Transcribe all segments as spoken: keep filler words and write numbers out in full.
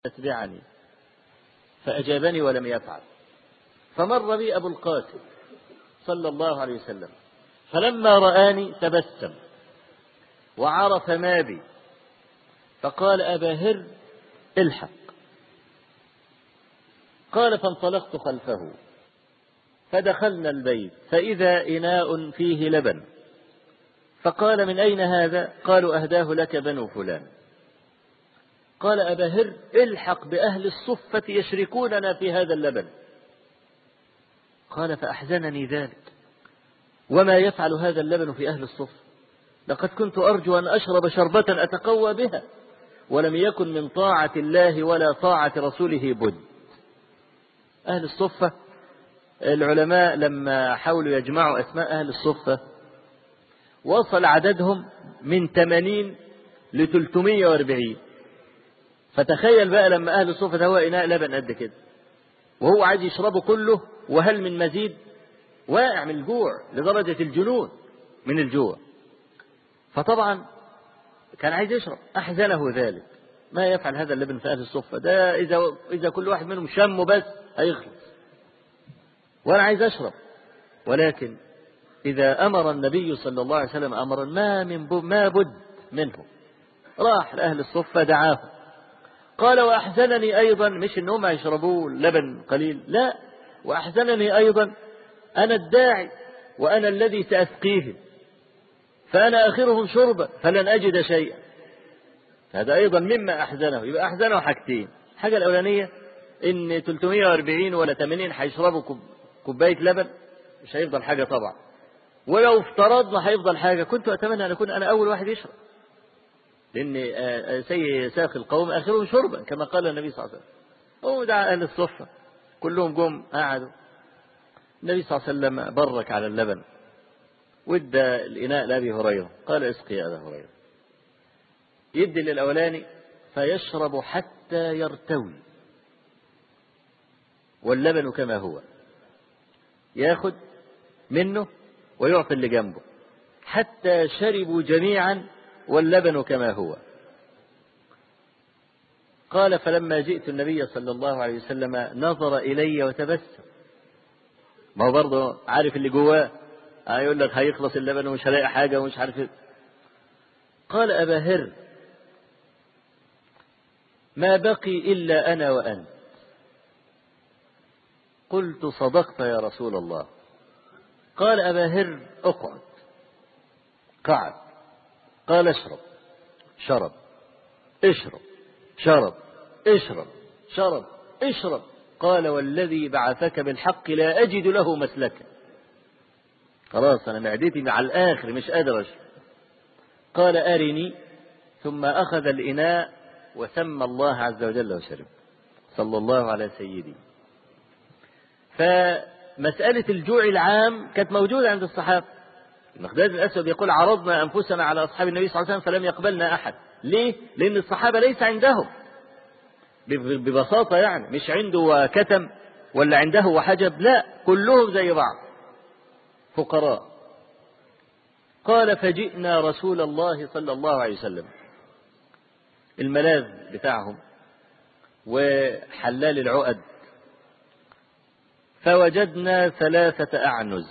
أتبعني، فأجابني ولم يفعل. فمر بي أبو القاسم صلى الله عليه وسلم، فلما رآني تبسم وعرف ما بي، فقال: أبا هر الحق. قال: فانطلقت خلفه فدخلنا البيت فإذا إناء فيه لبن، فقال: من أين هذا؟ قالوا: أهداه لك بنو فلان. قال: أبا هر الحق بأهل الصفة يشركوننا في هذا اللبن. قال: فأحزنني ذلك، وما يفعل هذا اللبن في أهل الصفة؟ لقد كنت أرجو أن أشرب شربة أتقوى بها، ولم يكن من طاعة الله ولا طاعة رسوله بد. أهل الصفة العلماء لما حاولوا يجمعوا أسماء أهل الصفة وصل عددهم من ثمانين لثلاثمائة وأربعين. فتخيل بقى لما أهل الصفة هو إناء لبن قد كده وهو عايز يشربه كله، وهل من مزيد؟ واقع من الجوع لدرجة الجنون من الجوع. فطبعا كان عايز يشرب، أحزنه ذلك. ما يفعل هذا اللبن في أهل الصفة ده؟ إذا إذا كل واحد منهم شمه بس هيخلص، وأنا عايز أشرب. ولكن إذا أمر النبي صلى الله عليه وسلم أمرا ما من ما بد منه، راح لأهل الصفة دعاهم. قال: وأحزنني أيضا، مش إنهم يشربوا لبن قليل، لا، وأحزنني أيضا أنا الداعي وأنا الذي سأسقيهم، فأنا آخرهم شربا فلن أجد شيئا. هذا أيضا مما أحزنه. يبقى أحزنه حاجتين: الحاجة الأولانية إن ثلاثمائة وأربعين ولا ثمانين هيشربوا كوباية لبن، مش هيفضل حاجة طبعا. ولو افترضنا هيفضل حاجة، كنت أتمنى أن أكون أنا أول واحد يشرب، لأن سي ساقي القوم آخرهم شربا كما قال النبي صلى الله عليه وسلم. هو دعا أهل الصفة كلهم جم قعدوا. النبي صلى الله عليه وسلم برك على اللبن وادى الإناء لأبي هريرة، قال: اسقي يا أبا هريرة. يدي للأولاني فيشرب حتى يرتوي واللبن كما هو، ياخد منه ويعطي اللي جنبه حتى شربوا جميعا واللبن كما هو. قال: فلما جئت النبي صلى الله عليه وسلم نظر إلي وتبسم. ما هو برضه عارف اللي جواه، هيقول لك هيخلص اللبن ومش هلاقي حاجة ومش عارف ايه. قال: أبا هر ما بقي إلا أنا وأنت. قلت: صدقت يا رسول الله. قال: أبا هر اقعد. قعد. قال: اشرب. شرب. اشرب. شرب. اشرب. شرب. اشرب. قال: والذي بعثك بالحق لا أجد له مسلكا. خلاص أنا معدتي على الآخر مش قادر أشرب. قال: أرني. ثم أخذ الإناء وسمى الله عز وجل وشرب، صلى الله على سيدي. فمسألة الجوع العام كانت موجودة عند الصحابة. المقداد الأسود يقول: عرضنا أنفسنا على أصحاب النبي صلى الله عليه وسلم فلم يقبلنا أحد. ليه؟ لأن الصحابة ليس عندهم ببساطة، يعني مش عنده وكتم ولا عنده وحجب، لا، كلهم زي بعض فقراء. قال: فجئنا رسول الله صلى الله عليه وسلم، الملاذ بتاعهم وحلال العقد، فوجدنا ثلاثة أعنز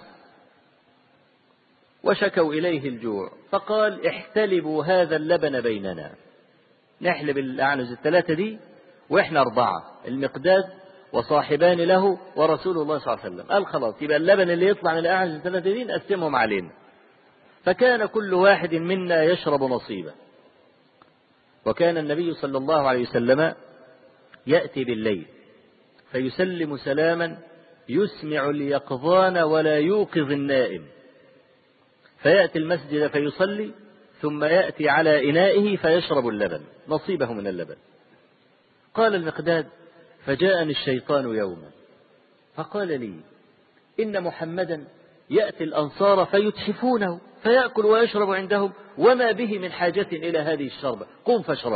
وشكوا إليه الجوع، فقال: احتلبوا هذا اللبن بيننا، نحلب الأعنز الثلاثة دي وإحنا أربعة، المقداد وصاحبان له ورسول الله صلى الله عليه وسلم. قال: خلاص، يبقى اللبن اللي يطلع من الأعنز الثلاثة دي نقسمهم علينا. فكان كل واحد منا يشرب نصيبه. وكان النبي صلى الله عليه وسلم يأتي بالليل فيسلم سلاما يسمع اليقظان ولا يوقظ النائم، فيأتي المسجد فيصلي ثم يأتي على إنائه فيشرب اللبن، نصيبه من اللبن. قال المقداد: فجاءني الشيطان يوما فقال لي: إن محمدا يأتي الأنصار فيتحفونه فيأكل ويشرب عندهم، وما به من حاجة إلى هذه الشربة، قم فاشرب.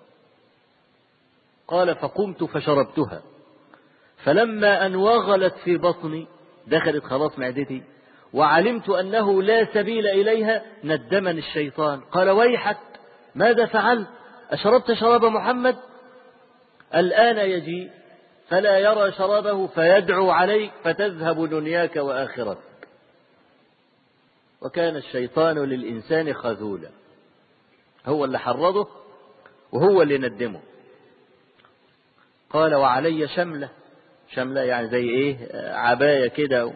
قال: فقمت فشربتها، فلما أن وغلت في بطني، دخلت خلاص معدتي، وعلمت أنه لا سبيل إليها، ندمني الشيطان. قال: ويحك، ماذا فعلت؟ أشربت شراب محمد؟ الآن يجيء فلا يرى شرابه فيدعو عليك فتذهب دنياك وآخرتك. وكان الشيطان للإنسان خذولا، هو اللي حرضه وهو اللي ندمه. قال وعلي شملة، شملة يعني زي ايه، عباية كده،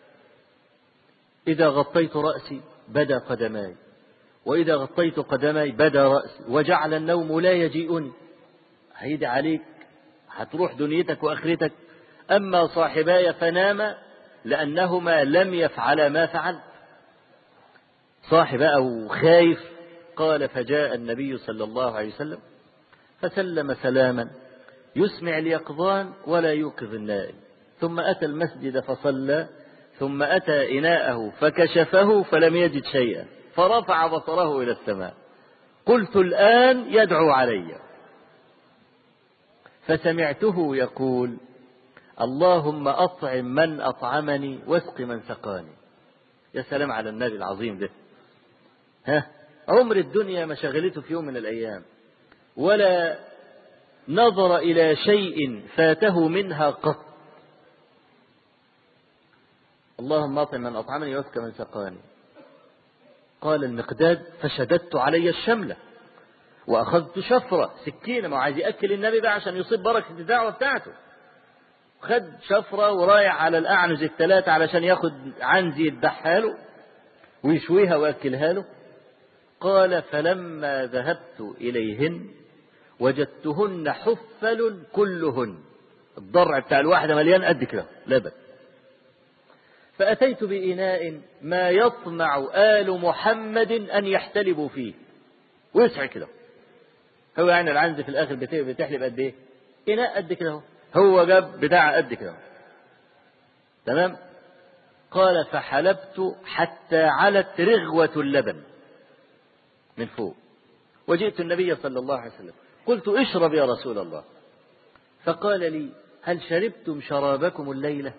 إذا غطيت رأسي بدا قدماي، وإذا غطيت قدماي بدا رأسي، وجعل النوم لا يجيئني. هيدي عليك، هتروح دنيتك وآخرتك. أما صاحباي فناما لأنهما لم يفعلا ما فعلت. صاحب أو خايف. قال فجاء النبي صلى الله عليه وسلم فسلم سلاما يسمع اليقظان ولا يوقظ النائم، ثم أتى المسجد فصلى، ثم أتى إناءه فكشفه فلم يجد شيئا، فرفع بصره إلى السماء. قلت الآن يدعو علي، فسمعته يقول اللهم أطعم من أطعمني واسق من سقاني. يا سلام على النبي العظيم ده. ها، عمر الدنيا ما شغلته في يوم من الأيام، ولا نظر إلى شيء فاته منها قط. اللهم أطعم من أطعمني واسق من سقاني. قال المقداد فشددت علي الشملة وأخذت شفرة سكينة، ما عايز يأكل النبي بقى عشان يصيب بركة الدعوة بتاعته. خد شفرة ورايح على الأعنز الثلاثة علشان ياخد عنزي يدحها له ويشويها ويأكلها له. قال فلما ذهبت إليهن وجدتهن حفل كلهن، الضرع بتاع الواحدة مليان قد كده لبن. فأتيت بإناء ما يطمع آل محمد أن يحتلبوا فيه، ويسع كده. هو يعني العنز في الآخر بتحلب قد إيه؟ إناء قد كده، هو جاب بتاع قد كده. تمام. قال فحلبت حتى علت رغوة اللبن من فوق، وجئت النبي صلى الله عليه وسلم قلت اشرب يا رسول الله. فقال لي هل شربتم شرابكم الليلة؟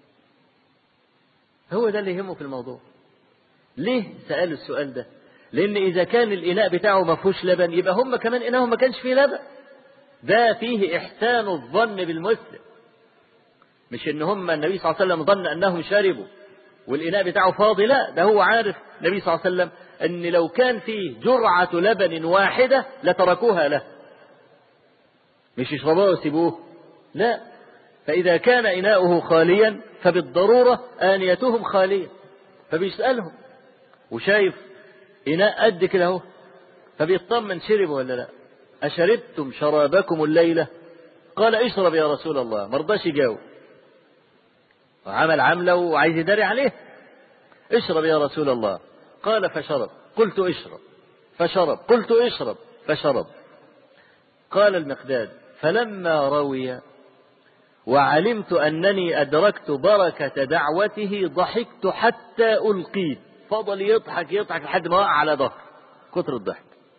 هو ده اللي يهمه في الموضوع. ليه سألوا السؤال ده؟ لأن إذا كان الإناء بتاعه ما فيهوش لبن يبقى هم كمان إناءهم ما كانش فيه لبن. ده فيه إحسان الظن بالمسلم، مش إن هم النبي صلى الله عليه وسلم ظن أنهم شربوا والإناء بتاعه فاضي. لا، ده هو عارف النبي صلى الله عليه وسلم أن لو كان فيه جرعة لبن واحدة لتركوها له، مش يشربوه ويسيبوه. لا، فإذا كان إناؤه خاليا فبالضرورة آنيتهم خالية. فبيسألهم وشايف إناء قد كده اهو، فبيطمن شربوا ولا لا. أشربتم شرابكم الليلة؟ قال اشرب يا رسول الله. مرضاش يجاوب، وعمل عمله وعايز يداري عليه. اشرب يا رسول الله. قال فشرب. قلت اشرب فشرب. قلت اشرب فشرب. قال المقداد فلما روي وعلمت أنني أدركت بركة دعوته ضحكت حتى ألقيت. فضل يضحك يضحك لحد ما وقع على ظهر كتر الضحك.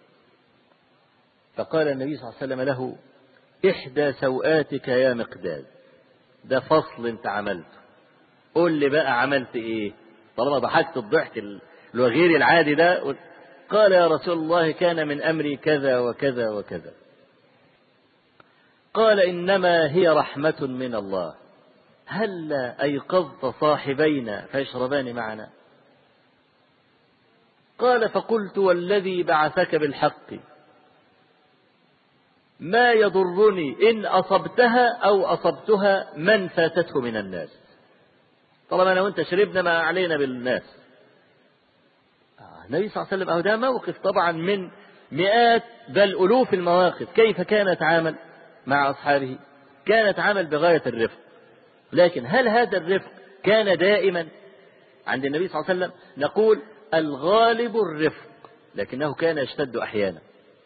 فقال النبي صلى الله عليه وسلم له إحدى سوآتك يا مقداد، ده فصل انت عملته، قول لي بقى عملت ايه طالما ضحكت الضحك الغير العادي ده. قال يا رسول الله كان من أمري كذا وكذا وكذا. قال إنما هي رحمة من الله، هلا أيقظت صاحبينا فيشربان معنا؟ قال فقلت والذي بعثك بالحق ما يضرني إن أصبتها أو أصبتها من فاتته من الناس، طالما أنا وأنت شربنا ما علينا بالناس. النبي صلى الله عليه وسلم أهو ده موقف طبعا من مئات بل ألوف المواقف. كيف كان يتعامل مع أصحابه؟ كان يتعامل بغاية الرفق. لكن هل هذا الرفق كان دائما عند النبي صلى الله عليه وسلم؟ نقول الغالب الرفق، لكنه كان يشتد أحيانا.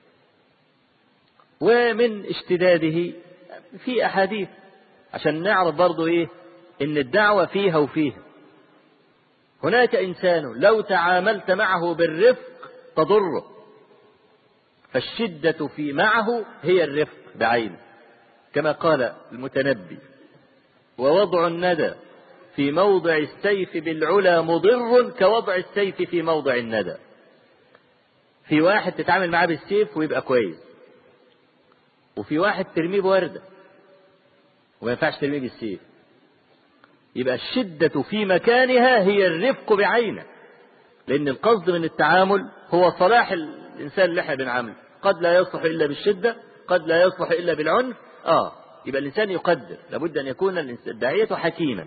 ومن اشتداده في أحاديث عشان نعرف برضو إيه إن الدعوة فيها وفيها. هناك إنسان لو تعاملت معه بالرفق تضره، فالشدة في معه هي الرفق بعينه، كما قال المتنبي ووضع الندى في موضع السيف بالعلا مضر كوضع السيف في موضع الندى. في واحد تتعامل معاه بالسيف ويبقى كويس، وفي واحد ترميه بوردة وما ينفعش ترميه بالسيف. يبقى الشدة في مكانها هي الرفق بعينه، لأن القصد من التعامل هو صلاح الإنسان اللي احنا بنعامله. قد لا يصلح إلا بالشدة، قد لا يصلح إلا بالعنف. آه يبقى الإنسان يقدر، لابد أن يكون الداعية حكيما.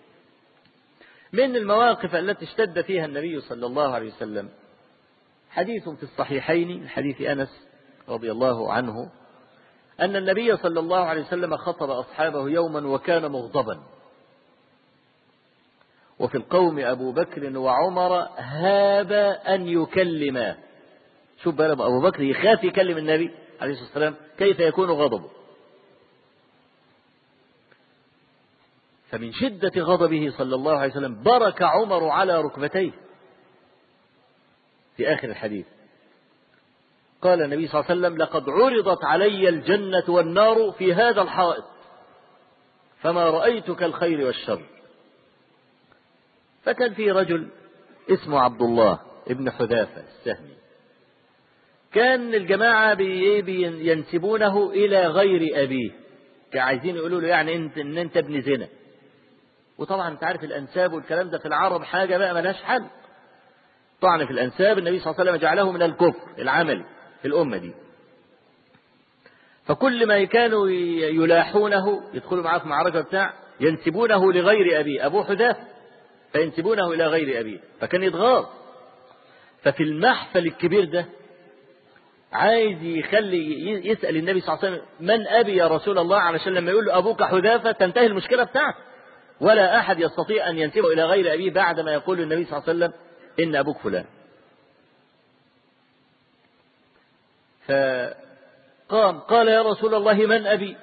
من المواقف التي اشتد فيها النبي صلى الله عليه وسلم حديث في الصحيحين من حديث أنس رضي الله عنه أن النبي صلى الله عليه وسلم خطب أصحابه يوما وكان مغضبا، وفي القوم أبو بكر وعمر هاب أن يكلما. شوف بقى أبو بكر يخاف يكلم النبي عليه الصلاة والسلام، كيف يكون غضبه؟ فمن شدة غضبه صلى الله عليه وسلم برك عمر على ركبتيه في آخر الحديث. قال النبي صلى الله عليه وسلم: لقد عرضت علي الجنة والنار في هذا الحائط فما رأيت كالخير والشر. فكان في رجل اسمه عبد الله ابن حذافة السهمي، كان الجماعة ينسبونه إلى غير أبيه، عايزين يقولوا له يعني انت ان انت ابن زنا. وطبعا انت عارف الأنساب والكلام ده في العرب حاجة بقى ملهاش حل. طبعا في الأنساب النبي صلى الله عليه وسلم جعله من الكفر العملي في الأمة دي. فكل ما كانوا يلاحونه يدخلوا معاه في معركة بتاع ينسبونه لغير أبيه، أبو حذافة، فينسبونه إلى غير أبيه، فكان يتغاظ. ففي المحفل الكبير ده عايز يخلي يسأل النبي صلى الله عليه وسلم: من أبي يا رسول الله؟ علشان لما يقول له أبوك حذافة تنتهي المشكلة بتاعته، ولا أحد يستطيع أن ينسبه إلى غير أبيه بعد ما يقول النبي صلى الله عليه وسلم إن أبوك فلان. فقام قال: يا رسول الله من أبي؟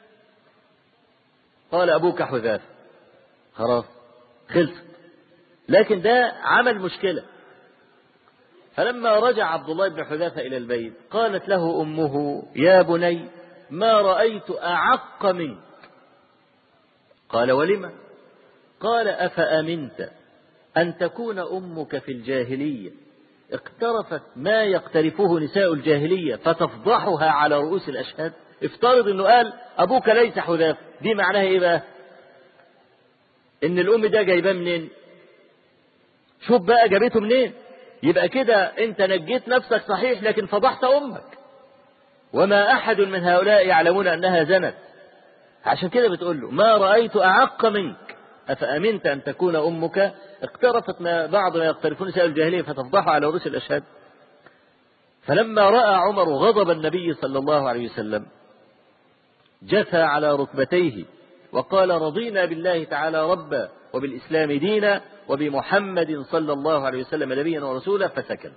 قال: أبوك حذافة. خلاص خلصت، لكن ده عمل مشكلة. فلما رجع عبد الله بن حذافة إلى البيت قالت له أمه: يا بني ما رأيت أعق منك. قال: ولم؟ قال: أفأمنت أن تكون أمك في الجاهلية اقترفت ما يقترفه نساء الجاهلية فتفضحها على رؤوس الأشهاد؟ افترض أنه قال أبوك ليس حذافة، دي معناها إيه بقى؟ إن الأم ده جايباه منين؟ شوف بقى جابته منين. يبقى كده أنت نجيت نفسك صحيح، لكن فضحت أمك، وما أحد من هؤلاء يعلمون أنها زنت. عشان كده بتقول له: ما رأيت أعق منك، أفأمنت أن تكون أمك اقترفت ما بعض ما يقترفون نساء الجاهلية فتفضحها على رؤوس الأشهاد. فلما رأى عمر غضب النبي صلى الله عليه وسلم جثى على ركبتيه وقال: رضينا بالله تعالى ربا وبالإسلام دينا وبمحمد صلى الله عليه وسلم نبيا ورسولا، فسكن.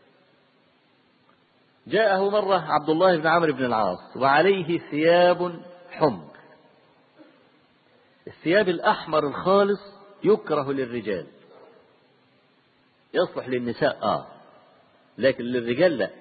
جاءه مرة عبد الله بن عمرو بن العاص وعليه ثياب حمر. الثياب الأحمر الخالص يكره للرجال، يصلح للنساء آه لكن للرجال لا.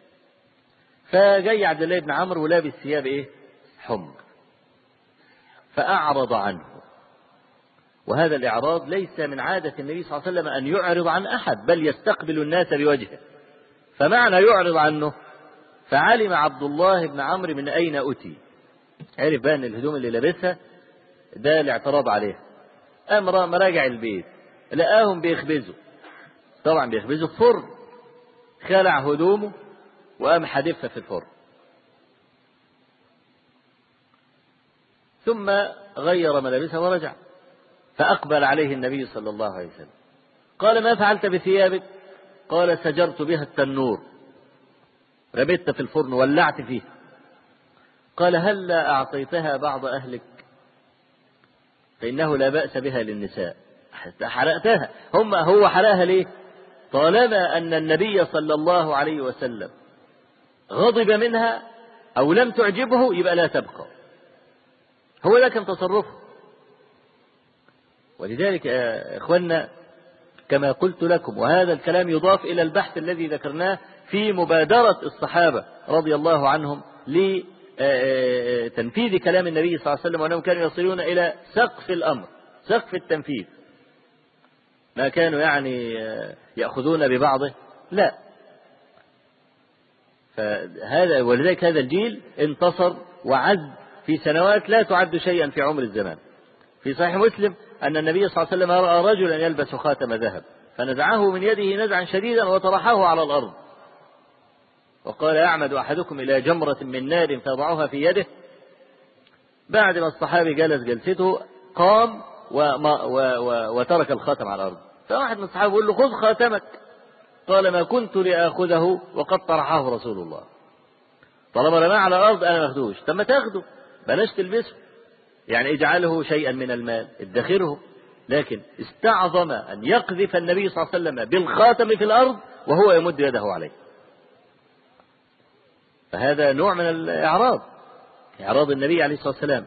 فجاي عبد الله بن عمرو ولابس ثياب ايه؟ حمر. فأعرض عنه، وهذا الإعراض ليس من عادة النبي صلى الله عليه وسلم أن يعرض عن أحد، بل يستقبل الناس بوجهه. فمعنى يعرض عنه، فعلم عبد الله بن عمرو من أين أتي، عرف بقى أن الهدوم اللي لابسها ده الاعتراض عليه. أمر مراجع البيت لقاهم بيخبزوا، طبعا بيخبزوا في فرن، خلع هدومه وقام حادفها في الفرن، ثم غير ملابسه ورجع. فأقبل عليه النبي صلى الله عليه وسلم قال: ما فعلت بثيابك؟ قال: سجرت بها التنور، رميتها في الفرن ولعت فيه. قال: هل لا أعطيتها بعض أهلك فإنه لا بأس بها للنساء؟ حرقتها. هم هو حرقها ليه؟ طالما أن النبي صلى الله عليه وسلم غضب منها أو لم تعجبه يبقى لا تبقى. هو ده كان تصرفه. ولذلك يا إخوانا كما قلت لكم، وهذا الكلام يضاف إلى البحث الذي ذكرناه في مبادرة الصحابة رضي الله عنهم لتنفيذ كلام النبي صلى الله عليه وسلم، وأنهم كانوا يصلون إلى سقف الأمر، سقف التنفيذ، ما كانوا يعني يأخذون ببعضه، لا. فهذا ولذلك هذا الجيل انتصر وعز في سنوات لا تعد شيئا في عمر الزمان. في صحيح مسلم أن النبي صلى الله عليه وسلم رأى رجلا يلبس خاتم ذهب فنزعه من يده نزعا شديدا وطرحه على الأرض وقال يعمد أحدكم إلى جمرة من نار فيضعها في يده. بعد ما الصحابي جلس جلسته قام وما و و وترك الخاتم على الأرض. فواحد من الصحابة يقول له خذ خاتمك. قال ما كنت لآخذه وقد طرحه رسول الله. طالما رماه على الأرض أنا ما أخذوش. طب ما تاخده بلاش تلبسه، يعني اجعله شيئا من المال ادخره. لكن استعظم أن يقذف النبي صلى الله عليه وسلم بالخاتم في الأرض وهو يمد يده عليه. فهذا نوع من الإعراض، إعراض النبي عليه الصلاة والسلام.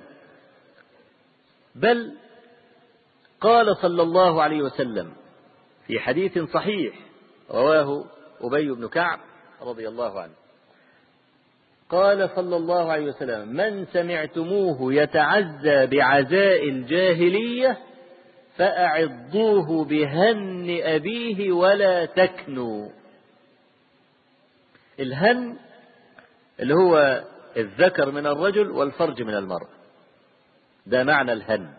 بل قال صلى الله عليه وسلم في حديث صحيح رواه أبي بن كعب رضي الله عنه قال صلى الله عليه وسلم من سمعتموه يتعزى بعزاء الجاهلية فأعضوه بهن أبيه ولا تكنوا. الهن اللي هو الذكر من الرجل والفرج من المرأة، ده معنى الهن.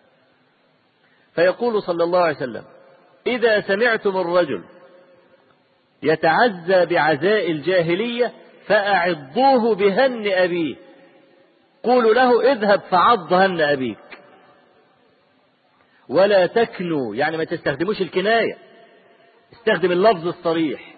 فيقول صلى الله عليه وسلم إذا سمعتم الرجل يتعزى بعزاء الجاهلية فأعضوه بهن أبيه، قولوا له اذهب فعض هن أبيك، ولا تكنوا يعني ما تستخدموش الكناية، استخدم اللفظ الصريح.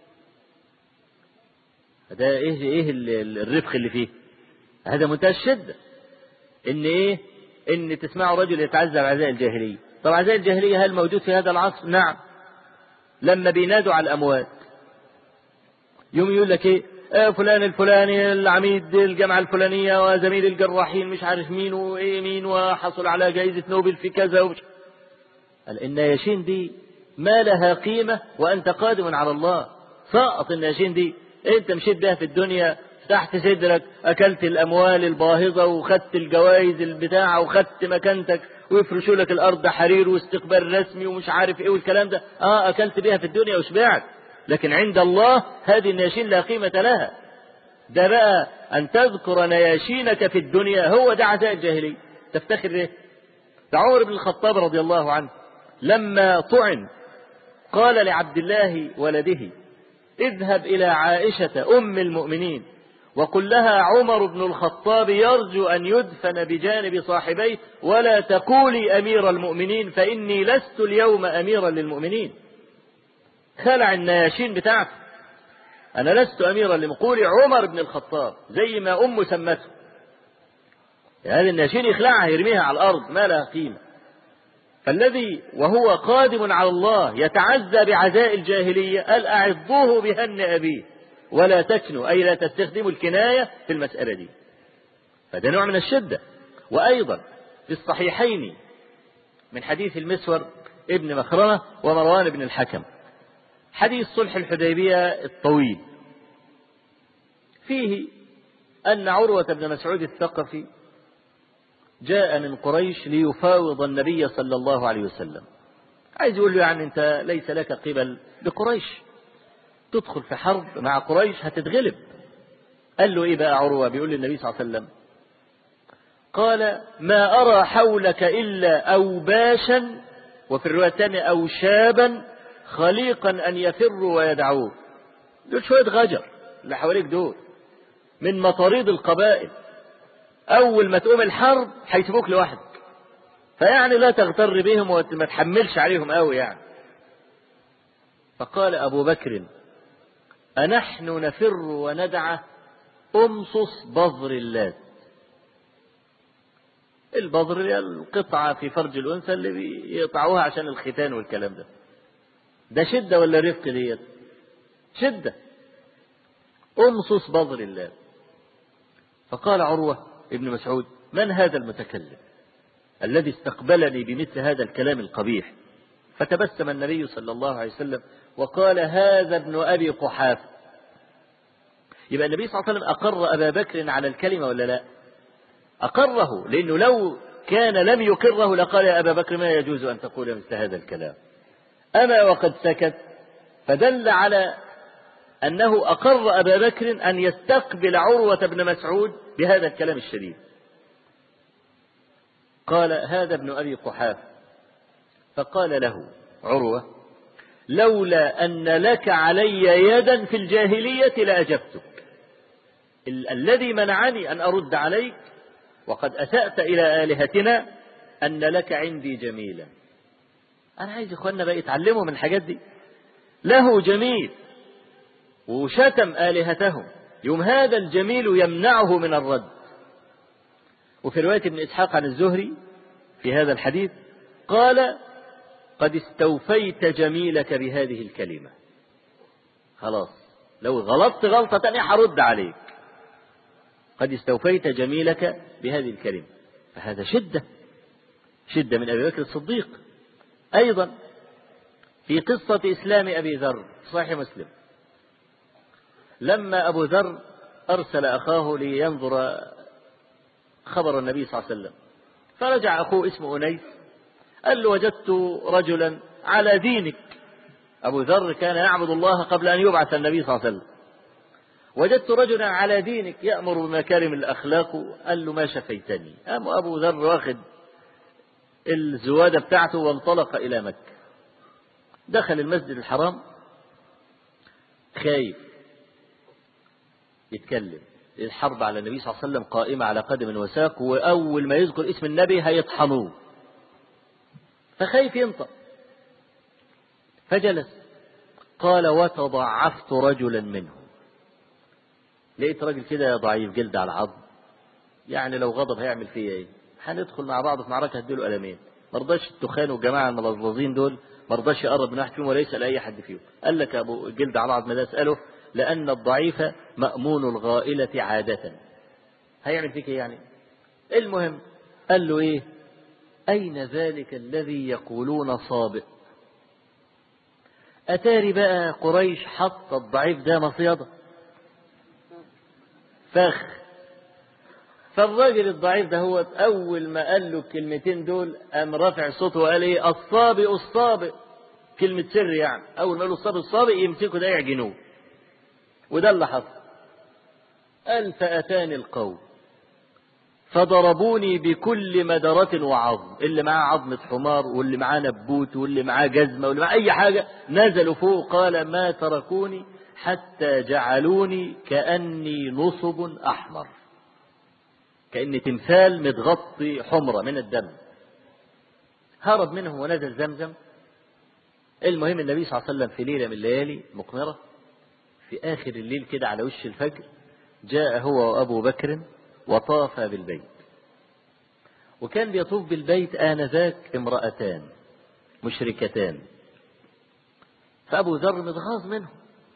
ده ايه ايه الرفق اللي فيه؟ هذا منتهى الشدة. ان ايه ان تسمعوا رجل يتعزى بعزاء الجاهلية. طب عزاء الجاهلية هل موجود في هذا العصر؟ نعم. لما بينادوا على الأموات يوم يقول لك ايه آه فلان الفلاني العميد الجامعة الفلانية وزميل الجراحين مش عارف مين وايه مين وحصل على جائزة نوبل في كذا ومش. النياشين دي ما لها قيمة وأنت قادم على الله. سقط النياشين دي، انت مشيت بها في الدنيا تحت صدرك، اكلت الاموال الباهظة وخدت الجوائز البتاعة وخدت مكانتك ويفرشوا لك الارض حرير واستقبال رسمي ومش عارف ايه والكلام ده. اه اكلت بها في الدنيا وشبعت، لكن عند الله هذه النياشين لا قيمة لها. ده بقى ان تذكر نياشينك في الدنيا هو ده عزاء الجاهلية. تفتخر ايه؟ ده عمر بن الخطاب رضي الله عنه لما طعن قال لعبد الله ولده اذهب إلى عائشة أم المؤمنين وقل لها عمر بن الخطاب يرجو أن يدفن بجانب صاحبيه ولا تقولي أمير المؤمنين فإني لست اليوم أميرا للمؤمنين. خلع النياشين بتاعته، أنا لست أميرا لمقولي عمر بن الخطاب زي ما أمه سمته. هذه النياشين يخلعها يرميها على الأرض ما لها قيمة. فالذي وهو قادم على الله يتعزى بعزاء الجاهلية قال أعضوه بهن أبيه ولا تكنوا، أي لا تستخدموا الكناية في المسألة دي. فده نوع من الشدة. وأيضا في الصحيحين من حديث المسور ابن مخرمة ومروان بن الحكم حديث صلح الحديبية الطويل، فيه أن عروة بن مسعود الثقفي جاء من قريش ليفاوض النبي صلى الله عليه وسلم. عايز يقول له يعني انت ليس لك قبل بقريش، تدخل في حرب مع قريش هتتغلب. قال له ايه بقى عروة؟ بيقول للنبي صلى الله عليه وسلم قال ما أرى حولك إلا أوباشا وفي الرواية الثانية أوشابا خليقا أن يفروا ويدعوك. دول شوية غجر اللي حواليك دول من مطاريد القبائل، أول ما تقوم الحرب هيسيبوك لوحدك، فيعني لا تغتر بهم وما تحملش عليهم قوي يعني. فقال أبو بكر أنحن نفر وندع أمصص بظر اللات. البظر القطعة في فرج الأنثى اللي بيقطعوها عشان الختان والكلام ده. ده شدة ولا رفق ديت؟ شدة. أمصص بظر اللات. فقال عروة ابن مسعود من هذا المتكلم الذي استقبلني بمثل هذا الكلام القبيح؟ فتبسم النبي صلى الله عليه وسلم وقال هذا ابن أبي قحافة. يبقى النبي صلى الله عليه وسلم أقر أبا بكر على الكلمة ولا لا؟ أقره، لأنه لو كان لم يقره لقال يا أبا بكر ما يجوز أن تقول مثل هذا الكلام. أما وقد سكت، فدل على أنه أقر أبا بكر أن يستقبل عروة بن مسعود بهذا الكلام الشديد. قال: هذا ابن أبي قحافة. فقال له عروة: لولا أن لك علي يدا في الجاهلية لأجبتك. ال- الذي منعني أن أرد عليك وقد أسأت إلى آلهتنا أن لك عندي جميلا. أنا عايز إخواننا بقى يتعلموا من الحاجات دي. له جميل وشتم آلهتهم، يوم هذا الجميل يمنعه من الرد. وفي رواية ابن إسحاق عن الزهري في هذا الحديث قال: قد استوفيت جميلك بهذه الكلمة. خلاص، لو غلطت غلطة تانية هرد عليك. قد استوفيت جميلك بهذه الكلمة. فهذا شدة شدة من أبي بكر الصديق. أيضا في قصة إسلام أبي ذر صحيح مسلم، لما أبو ذر أرسل أخاه لينظر خبر النبي صلى الله عليه وسلم، فرجع أخوه اسمه أنيس قال له: وجدت رجلا على دينك. أبو ذر كان يعبد الله قبل أن يبعث النبي صلى الله عليه وسلم. وجدت رجلا على دينك يأمر بمكارم الأخلاق. قال له: ما شفيتني. قام أبو ذر واخد الزوادة بتاعته وانطلق إلى مكة. دخل المسجد الحرام خايف يتكلم، الحرب على النبي صلى الله عليه وسلم قائمة على قدم وساق، وأول ما يذكر اسم النبي هيطحنوه، فخايف ينطق. فجلس. قال: وتضعفت رجلا منهم. لقيت راجل كده ضعيف جلد على عظم، يعني لو غضب هيعمل فيا ايه؟ هندخل مع بعض في معركة هديله قلمين. مرضاش التخان والجماعة الملظلظين دول، مرضاش يقرب من واحد فيهم ولا يسأل أي حد فيهم. قال لك أبو جلد على عظم ده اسأله، لأن الضعيف مأمون الغائلة عادة. هيعمل فيك ايه يعني؟ المهم قال له: ايه؟ أين ذلك الذي يقولون صابئ؟ أتاري بقى قريش حط الضعيف ده مصيدة فخ. فالراجل الضعيف ده هو أول ما قال له الكلمتين دول قام رافع صوته وقال: ايه؟ الصابئ الصابئ. كلمة سر يعني. أول ما قالوا الصابئ الصابئ يمسكوا ده يعجنوه. وده اللي حصل. قال: فأتاني القوم فضربوني بكل مدرة وعظم، اللي معاه عظمة حمار واللي معاه نبوت واللي معاه جزمة واللي معاه أي حاجة نزلوا فوق. قال: ما تركوني حتى جعلوني كأني نصب أحمر، كأني تمثال متغطي حمرة من الدم. هرب منهم ونزل زمزم. المهم النبي صلى الله عليه وسلم في ليلة من الليالي مقمرة في آخر الليل كده على وش الفجر جاء هو وأبو بكر وطاف بالبيت. وكان بيطوف بالبيت آنذاك امرأتان مشركتان، فأبو ذر متغاظ منهم.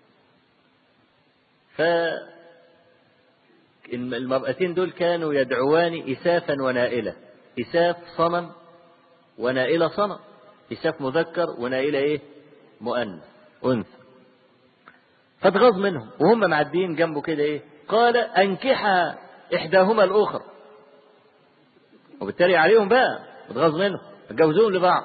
فالمرأتين دول كانوا يدعوان إسافا ونائلة. إساف صنم ونائلة صنم. إساف مذكر ونائلة إيه؟ مؤنث أنثى. فاتغاظ منهم وهم معديين جنبه كده إيه؟ قال: أنكحها إحداهما الأخرى. وبالتالي عليهم بقى اتغاظ منهم، اتجوزوهم لبعض.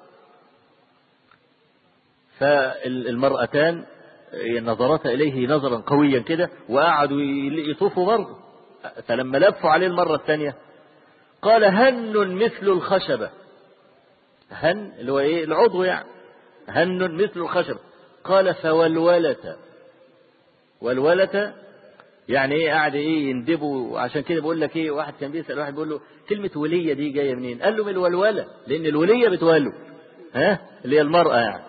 فالمرأتان نظرتا إليه نظرا قويا كده وقعدوا يطوفوا برضه. فلما لفوا عليه المرة الثانية قال: هن مثل الخشبة. هن اللي هو إيه؟ العضو يعني. هن مثل الخشبة. قال: فولولة. والولة يعني ايه؟ قاعد ايه يندبوا. عشان كده بقول لك ايه، واحد كان بيسأل واحد بيقول له: كلمة ولية دي جاية منين؟ قال له: من الولولة، لأن الولية بتولو، ها اللي هي المرأة يعني.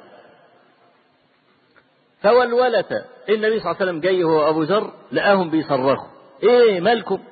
فولولة. النبي صلى الله عليه وسلم جاي هو أبو ذر لقاهم بيصرخوا: ايه مالكم؟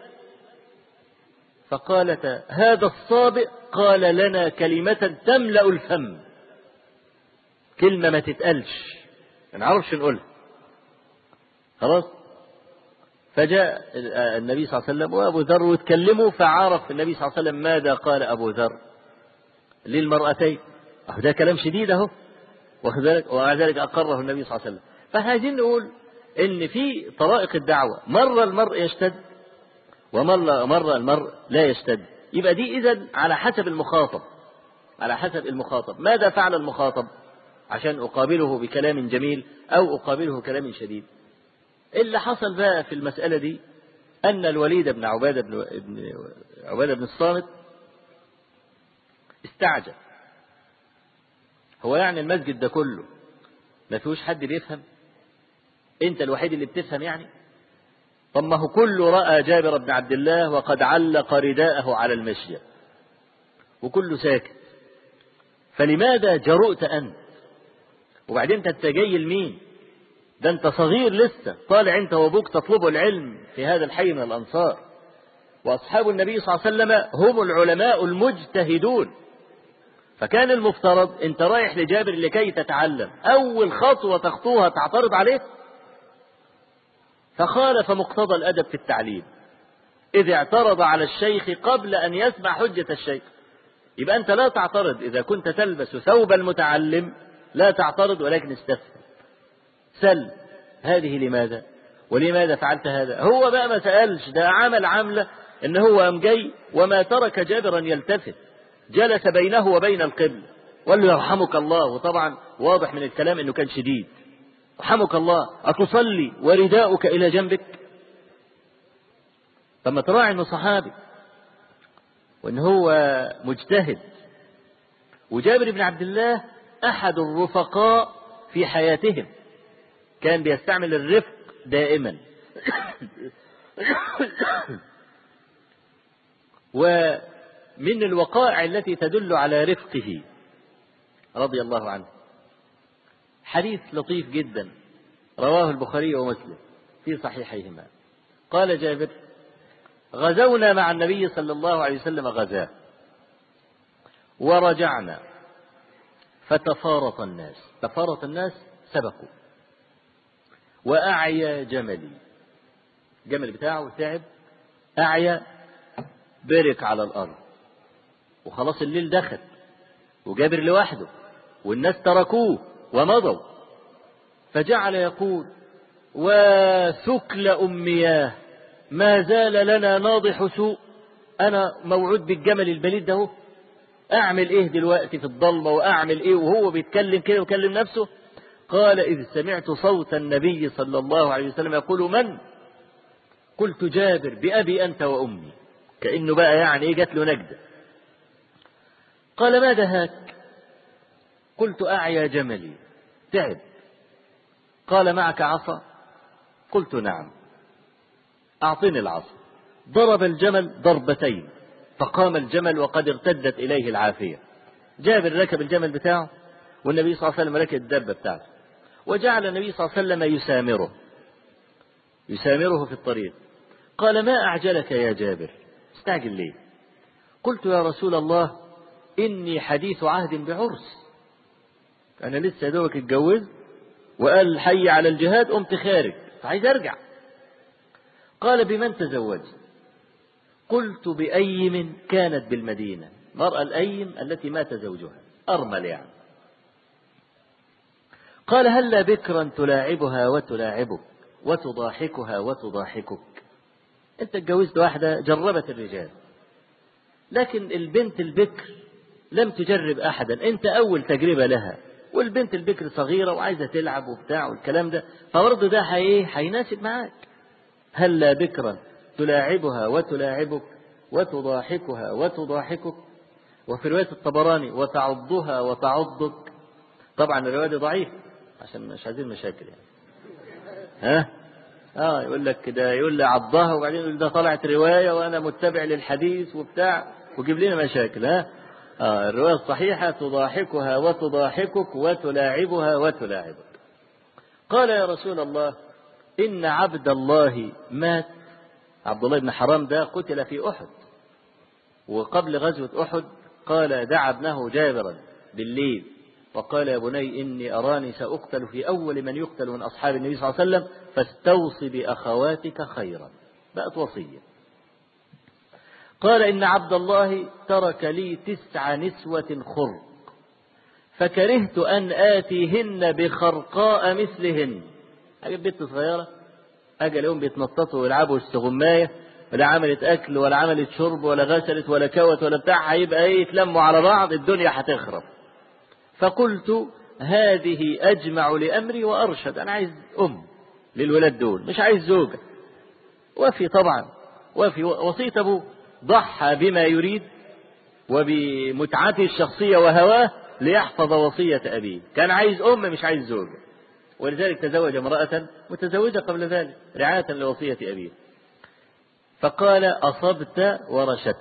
فقالت: هذا الصابئ قال لنا كلمة تملأ الفم، كلمة ما تتقالش ما نعرفش نقولها. خلاص. فجاء النبي صلى الله عليه وسلم وأبو ذر واتكلموا، فعرف النبي صلى الله عليه وسلم ماذا قال أبو ذر للمرأتين. أهو ده كلام شديد أهو، ومع ذلك أقره النبي صلى الله عليه وسلم. فعايزين نقول إن في طرائق الدعوة مرة المرء يشتد ومرة مرة المرء لا يشتد. يبقى دي إذن على حسب المخاطب، على حسب المخاطب. ماذا فعل المخاطب عشان أقابله بكلام جميل أو أقابله كلام شديد؟ اللي حصل بقى في المسألة دي أن الوليد بن عبادة بن, بن عبادة بن الصامت استعجل. هو يعني المسجد ده كله ما فيهوش حد بيفهم؟ انت الوحيد اللي بتفهم يعني؟ طب ما هو كله رأى جابر بن عبد الله وقد علق رداءه على المشية وكله ساكت، فلماذا جرؤت أنت؟ وبعدين انت جاي لمين؟ ده انت صغير لسه، طالع انت وابوك تطلبوا العلم في هذا الحي من الأنصار، وأصحاب النبي صلى الله عليه وسلم هم العلماء المجتهدون، فكان المفترض انت رايح لجابر لكي تتعلم، أول خطوة تخطوها تعترض عليه. فخالف مقتضى الأدب في التعليم إذ اعترض على الشيخ قبل أن يسمع حجة الشيخ. يبقى أنت لا تعترض إذا كنت تلبس ثوب المتعلم، لا تعترض ولكن استفهم، سل هذه لماذا ولماذا فعلت هذا. هو بقى ما سألش، ده عمل عملة إن هو قام جاي وما ترك جابرا يلتفت، جلس بينه وبين القبلة وقال له يرحمك الله. وطبعا واضح من الكلام إنه كان شديد. رحمك الله أتصلي ورداؤك إلى جنبك؟ فما تراعي إنه صحابي وإن هو مجتهد. وجابر بن عبد الله أحد الرفقاء في حياتهم، كان بيستعمل الرفق دائما. ومن الوقائع التي تدل على رفقه رضي الله عنه حديث لطيف جدا رواه البخاري ومسلم في صحيحيهما. قال جابر: غزونا مع النبي صلى الله عليه وسلم غزاه ورجعنا فتفارط الناس، تفارط الناس سبقوا، وأعيا جملي، جمل بتاعه تعب، أعيا برك على الأرض، وخلاص الليل دخل وجابر لوحده والناس تركوه ومضوا، فجعل يقول: وثكل أمياه ما زال لنا ناضح سوء. أنا موعود بالجمل البليد ده، أعمل إيه دلوقتي في الضلمة وأعمل إيه؟ وهو بيتكلم كده ويكلم نفسه. قال: إذ سمعت صوت النبي صلى الله عليه وسلم يقول: من؟ قلت: جابر بأبي أنت وأمي، كأنه بقى يعني إيه جات له نجدة. قال: ماذا هاك؟ قلت: أعيا جملي تعب. قال: معك عصا؟ قلت: نعم. أعطني العصا. ضرب الجمل ضربتين فقام الجمل وقد ارتدت إليه العافية. جابر ركب الجمل بتاعه والنبي صلى الله عليه وسلم ركب الدابة بتاعته، وجعل النبي صلى الله عليه وسلم يسامره يسامره في الطريق. قال: ما أعجلك يا جابر؟ استعجل ليه؟ قلت: يا رسول الله إني حديث عهد بعرس، أنا لسه دوك اتجوز وقال حي على الجهاد، قمت خارج فعايز أرجع. قال: بمن تزوجت؟ قلت: بأيم كانت بالمدينة، مرأة الأيم التي مات زوجها، أرمل يعني. قال: هلا بكرا تلاعبها وتلاعبك وتضاحكها وتضاحكك؟ أنت اتجوزت واحدة جربت الرجال، لكن البنت البكر لم تجرب أحدا، أنت أول تجربة لها، والبنت البكر صغيرة وعايزة تلعب وبتاع والكلام ده، فبرضه ده هي هيناسب معاك. هلا بكرا تلاعبها وتلاعبك وتضاحكها وتضاحكك. وفي رواية الطبراني: وتعضها وتعضك. طبعا الرواية دي ضعيف عشان مش عايزين مشاكل يعني. ها اه يقول لك ده، يقول لي عضها وبعدين يقول ده طلعت رواية وانا متبع للحديث وبتاع وجيب لنا مشاكل. ها اه الرواية الصحيحة: تضاحكها وتضاحكك وتلاعبها وتلاعبك. قال: يا رسول الله إن عبد الله مات. عبد الله بن حرام ده قتل في أحد، وقبل غزوة أحد قال دعا ابنه جابرا بالليل وقال: يا بني إني أراني سأقتل في أول من يقتل من أصحاب النبي صلى الله عليه وسلم، فاستوصي بأخواتك خيرا. بقت وصية. قال: إن عبد الله ترك لي تسع نسوة خرق، فكرهت أن آتيهن بخرقاء مثلهن. أجيب بنت صغيرة أجل يوم بيتنططوا ويلعبوا استغماية، ولا عملت أكل ولا عملت شرب ولا غسلت ولا كوت ولا بتاع، هيبقى إيه يتلموا على بعض الدنيا هتخرب. فقلت: هذه أجمع لأمري وأرشد، أنا عايز أم للولاد دول، مش عايز زوجة. وفي طبعا وفي وصية أبوه، ضحى بما يريد وبمتعته الشخصية وهواه ليحفظ وصية أبيه. كان عايز أم مش عايز زوجة، ولذلك تزوج امرأة متزوجة قبل ذلك رعاية لوصية أبيه. فقال أصبت ورشدت.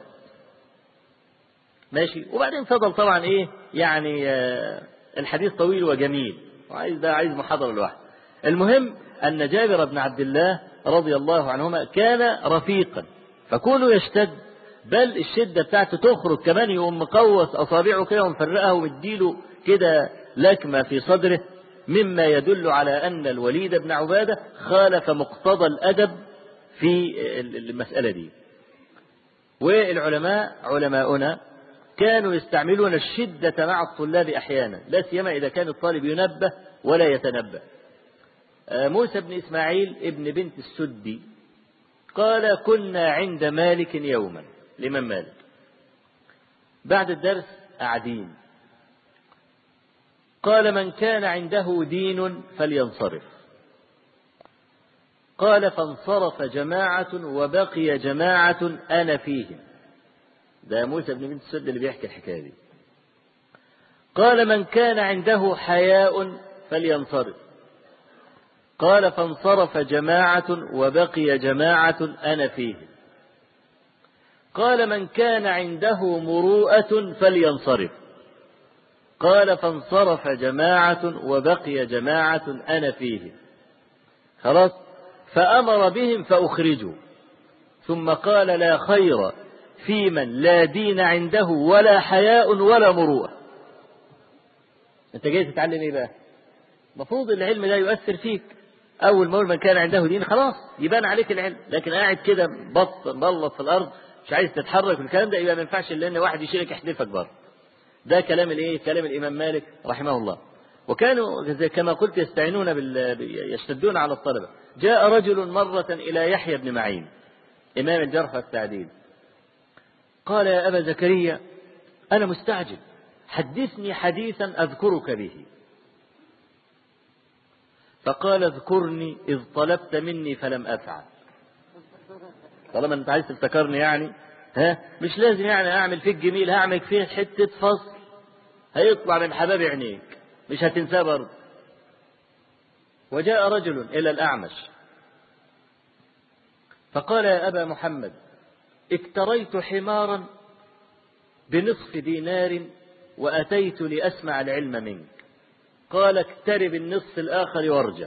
ماشي. وبعدين فضل طبعا إيه يعني آه الحديث طويل وجميل، وعايز ده عايز محاضرة لوحده. المهم أن جابر بن عبد الله رضي الله عنهما كان رفيقا، فكونه يشتد، بل الشدة بتاعته تخرج كمان، يقوم مقوس أصابعه كده ومفرقها ومديله كده لكمة في صدره، مما يدل على أن الوليد بن عبادة خالف مقتضى الأدب في المسألة دي. والعلماء علماؤنا كانوا يستعملون الشدة مع الطلاب أحيانا، لا سيما إذا كان الطالب ينبه ولا يتنبه. موسى بن إسماعيل ابن بنت السدي قال كنا عند مالك يوما، الإمام مالك، بعد الدرس قاعدين، قال من كان عنده دين فلينصرف. قال فانصرف جماعة وبقي جماعة أنا فيهم. ده موسى بن بنت السد اللي بيحكي الحكاية دي. قال من كان عنده حياء فلينصرف. قال فانصرف جماعة وبقي جماعة أنا فيهم. قال من كان عنده مروءة فلينصرف. قال فانصرف جماعة وبقي جماعة أنا فيهم. خلاص. فأمر بهم فأخرجوا، ثم قال لا خير في من لا دين عنده ولا حياء ولا مروءة. أنت جاي تتعلم إيه بقى؟ المفروض العلم ده يؤثر فيك. أول ما من كان عنده دين خلاص يبان عليك العلم، لكن قاعد كده بط بلط في الأرض مش عايز تتحرك، الكلام ده يبقى ما ينفعش إلا إن واحد يشيلك يحدفك بره. ده كلام الإيه؟ كلام الإمام مالك رحمه الله. وكانوا كما قلت يستعينون بال... يشتدون على الطلبة. جاء رجل مرة إلى يحيى بن معين إمام الجرح والتعديل، قال يا أبا زكريا أنا مستعجل، حدثني حديثا أذكرك به. فقال اذكرني إذ طلبت مني فلم أفعل. طالما أنت عايز تفتكرني يعني ها مش لازم يعني أعمل فيك جميل، هعمل فيه حتة فصل هيطلع من حباب عينيك مش هتنساه برضه. وجاء رجل إلى الأعمش فقال يا أبا محمد اكتريت حمارا بنصف دينار وأتيت لأسمع العلم منك. قال اقترب النصف الآخر وارجع.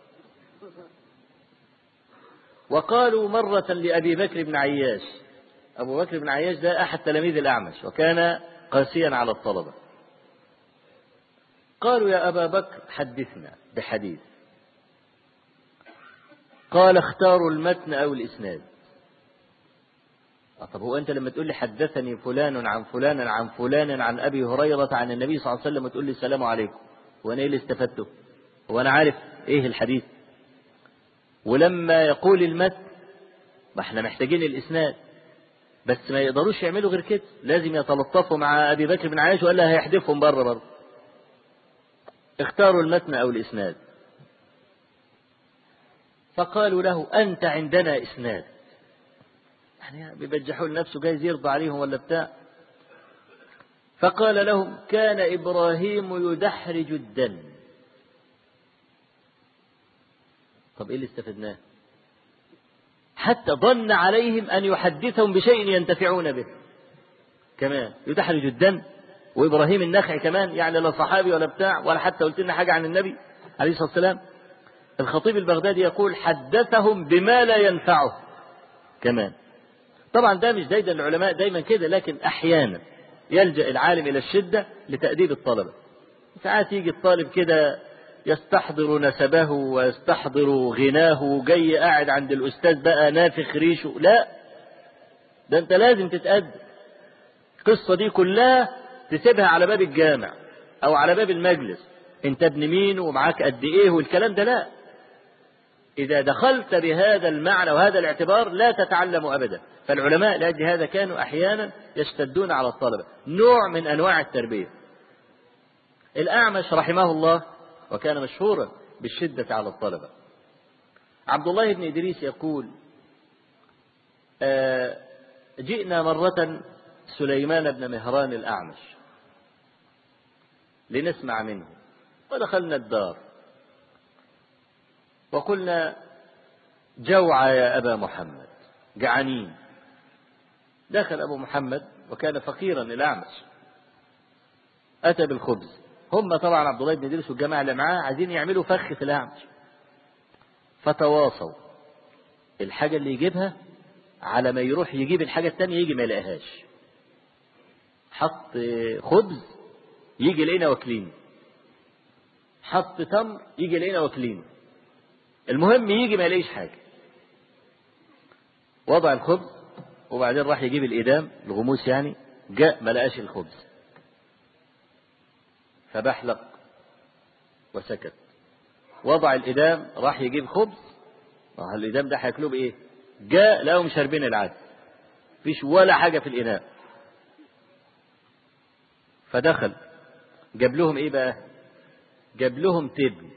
وقالوا مرة لأبي بكر بن عياش، أبو بكر بن عياش ده أحد تلاميذ الأعمش وكان قاسيا على الطلبة، قالوا يا أبا بكر حدثنا بحديث. قال اختاروا المتن أو الإسناد. طب هو أنت لما تقول لي حدثني فلان عن فلان عن فلان عن أبي هريرة عن النبي صلى الله عليه وسلم وتقول لي السلام عليكم، وأنا إيه اللي استفدته؟ وأنا عارف إيه الحديث؟ ولما يقول المتن ما احنا محتاجين الإسناد، بس ما يقدروش يعملوا غير كده، لازم يتلطفوا مع أبي بكر بن عياش وإلا هيحدفهم بره برضه. اختاروا المتن أو الإسناد. فقالوا له أنت عندنا إسناد، يعني بيبجحوا لنفسه جايز يرضى عليهم ولا بتاع. فقال لهم كان إبراهيم يدحرج الدم. طب إيه اللي استفدناه؟ حتى ظن عليهم أن يحدثهم بشيء ينتفعون به. كمان يدحرج الدم، وإبراهيم النخعي كمان، يعني لا صحابي ولا بتاع ولا حتى قلت لنا حاجة عن النبي عليه الصلاة والسلام. الخطيب البغدادي يقول حدثهم بما لا ينفعه كمان. طبعا ده مش دايما العلماء دايما كده، لكن أحيانا يلجأ العالم إلى الشدة لتأديب الطلبة. ساعات يجي الطالب كده يستحضر نسبه ويستحضر غناه وجاي قاعد عند الأستاذ بقى نافخ ريشه. لا، ده أنت لازم تتأدب. القصة دي كلها تسيبها على باب الجامع أو على باب المجلس، أنت ابن مين ومعاك قد إيه والكلام ده. لا، إذا دخلت بهذا المعنى وهذا الاعتبار لا تتعلم أبدا. فالعلماء لأجل هذا كانوا أحيانا يشتدون على الطلبة، نوع من أنواع التربية. الأعمش رحمه الله وكان مشهورا بالشدة على الطلبة، عبد الله بن إدريس يقول آه جئنا مرة سليمان بن مهران الأعمش لنسمع منه، ودخلنا الدار وقلنا جوع يا أبا محمد، جعانين. دخل أبو محمد وكان فقيرا الأعمش، أتى بالخبز. هم طبعا عبد الله بن إدريس والجماعة اللي معاه عايزين يعملوا فخ في الأعمش، فتواصوا الحاجة اللي يجيبها على ما يروح يجيب الحاجة التانية يجي ما يلاقيهاش. حط خبز يجي لقينا واكلين، حط تمر يجي لقينا واكلين، المهم يجي ما يلاقيش حاجة. وضع الخبز وبعدين راح يجيب الإدام الغموس يعني، جاء ما لقاش الخبز فبحلق وسكت. وضع الإدام راح يجيب خبز، الإدام ده هياكلوه بإيه؟ جاء لقوا شاربين العدس، مفيش ولا حاجة في الإناء. فدخل جاب لهم إيه بقى؟ جاب لهم تبن.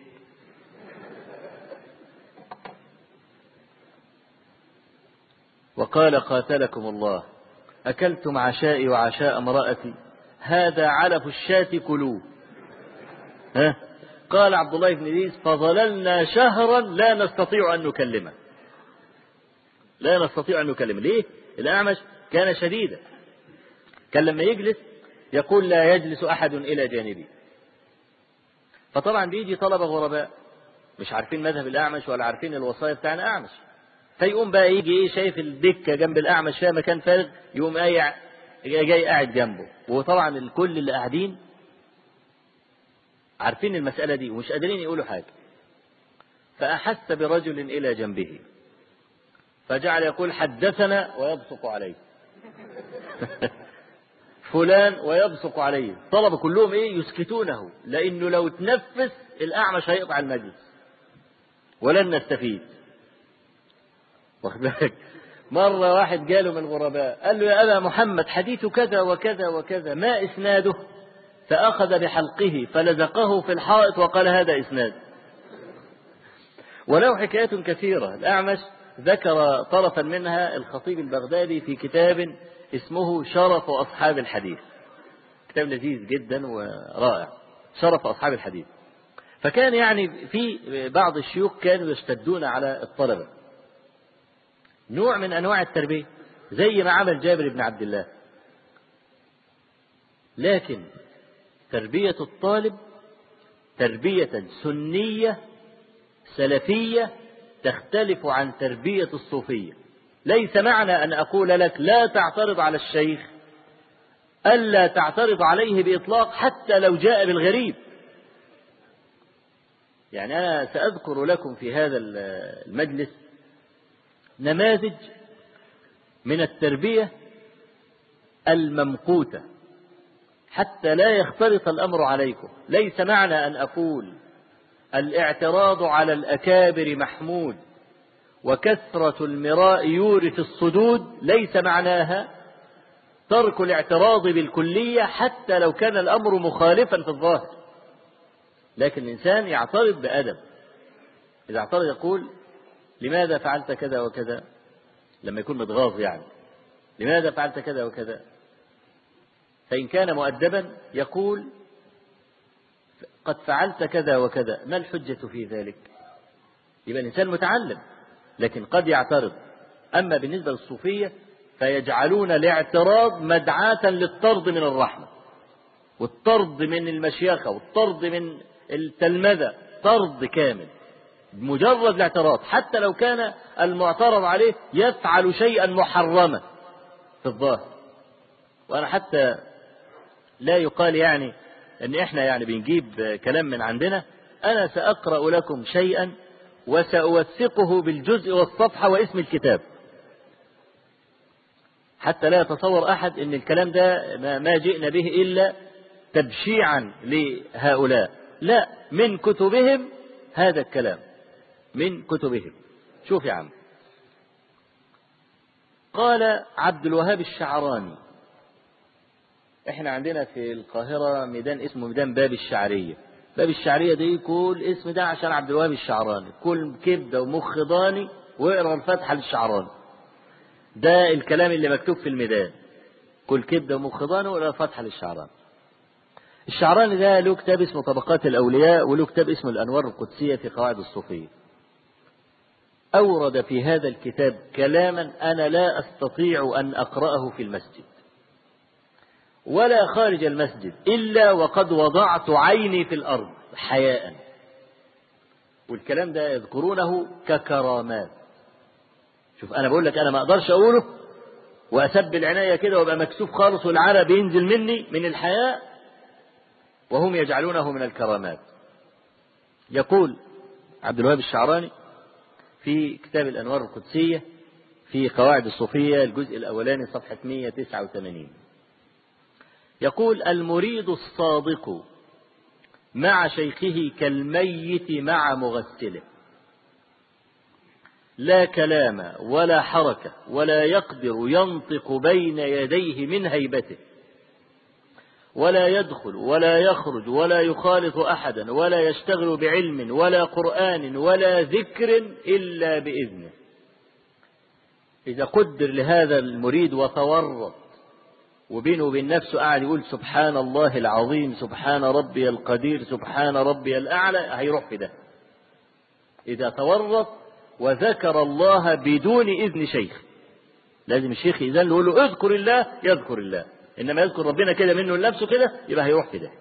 وقال قاتلكم الله، أكلتم عشائي وعشاء امرأتي، هذا علف الشاة كلوه. ها؟ قال عبد الله بن إدريس فظللنا شهرا لا نستطيع أن نكلمه، لا نستطيع أن نكلمه. ليه؟ الأعمش كان شديدا، كان لما يجلس يقول لا يجلس أحد إلى جانبي. فطبعا بيجي طلبة غرباء مش عارفين مذهب الأعمش ولا عارفين الوصايا بتاعنا أعمش، فيقوم بقى يجي ايه شايف الدكة جنب الأعمش فيها مكان فارغ، يقوم جاي جاي قاعد جنبه. وطبعا الكل اللي قاعدين عارفين المسألة دي ومش قادرين يقولوا حاجة. فأحس برجل إلى جنبه فجعل يقول حدثنا ويبصق عليه فلان ويبصق عليه. طلب كلهم ايه يسكتونه، لأنه لو تنفس الأعمش هيقطع المجلس ولن نستفيد. واخد بالك؟ مرة واحد جاله من الغرباء قال له يا أبا محمد حديث كذا وكذا وكذا، ما إسناده؟ فأخذ بحلقه فلزقه في الحائط وقال هذا إسناد. وله حكايات كثيرة. الأعمش ذكر طرفا منها الخطيب البغدادي في كتاب اسمه شرف أصحاب الحديث، كتاب لذيذ جدا ورائع، شرف أصحاب الحديث. فكان يعني في بعض الشيوخ كانوا يشتدون على الطلبة، نوع من أنواع التربية زي ما عمل جابر بن عبد الله، لكن تربية الطالب تربية سنية سلفية تختلف عن تربية الصوفية. ليس معنى أن أقول لك لا تعترض على الشيخ ألا تعترض عليه بإطلاق حتى لو جاء بالغريب. يعني أنا سأذكر لكم في هذا المجلس نماذج من التربية الممقوتة حتى لا يختلط الأمر عليكم. ليس معنى أن أقول الاعتراض على الأكابر محمود وكثرة المراء يورث الصدود، ليس معناها ترك الاعتراض بالكلية حتى لو كان الأمر مخالفا في الظاهر، لكن الإنسان يعترض بأدب. إذا اعترض يقول لماذا فعلت كذا وكذا، لما يكون متغاظ يعني لماذا فعلت كذا وكذا. فإن كان مؤدبا يقول قد فعلت كذا وكذا، ما الحجة في ذلك؟ يبقى الإنسان متعلم، لكن قد يعترض. أما بالنسبة للصوفية فيجعلون الاعتراض مدعاة للطرد من الرحمة والطرد من المشيخة والطرد من التلمذة، طرد كامل بمجرد الاعتراض، حتى لو كان المعترض عليه يفعل شيئا محرما في الظاهر. وأنا حتى لا يقال يعني أن إحنا يعني بنجيب كلام من عندنا، أنا سأقرأ لكم شيئا وسأوثقه بالجزء والصفحة واسم الكتاب حتى لا يتصور أحد أن الكلام ده ما جئنا به إلا تبشيعا لهؤلاء، لا، من كتبهم هذا الكلام، من كتبهم. شوف يا عم، قال عبد الوهاب الشعراني، احنا عندنا في القاهرة ميدان اسمه ميدان باب الشعرية، باب الشعرية دي كل اسم ده عشان عبد الوهاب الشعراني، كل كبدة ومخ ضاني واقرا الفاتحة للشعراني. ده الكلام اللي مكتوب في الميدان، كل كبدة ومخ ضاني واقرا الفاتحة للشعراني. الشعراني ده له كتاب اسمه طبقات الأولياء، وله كتاب اسمه الأنوار القدسية في قواعد الصوفية. أورد في هذا الكتاب كلاما أنا لا أستطيع أن أقرأه في المسجد ولا خارج المسجد إلا وقد وضعت عيني في الأرض حياء. والكلام ده يذكرونه ككرامات. شوف أنا بقول لك أنا ما أقدرش أقوله وأسبل عناية كده وأبقى مكسوف خالص والعرق بينزل مني من الحياء، وهم يجعلونه من الكرامات. يقول عبد الوهاب الشعراني في كتاب الأنوار القدسية في قواعد الصوفية الجزء الأولاني صفحة مئة وتسعة وثمانين، يقول: المريد الصادق مع شيخه كالميت مع مغسله، لا كلام ولا حركة ولا يقدر ينطق بين يديه من هيبته، ولا يدخل ولا يخرج ولا يخالط أحدا ولا يشتغل بعلم ولا قرآن ولا ذكر إلا بإذنه. إذا قدر لهذا المريد وتورط وبينه وبين نفسه قاعد يقول سبحان الله العظيم، سبحان ربي القدير، سبحان ربي الأعلى، هيروح في ده. إذا تورط وذكر الله بدون إذن شيخ، لازم الشيخ إذن له يقول له اذكر الله، يذكر الله. إنما يذكر ربنا كده منه لنفسه كده يبقى هيروح في ده.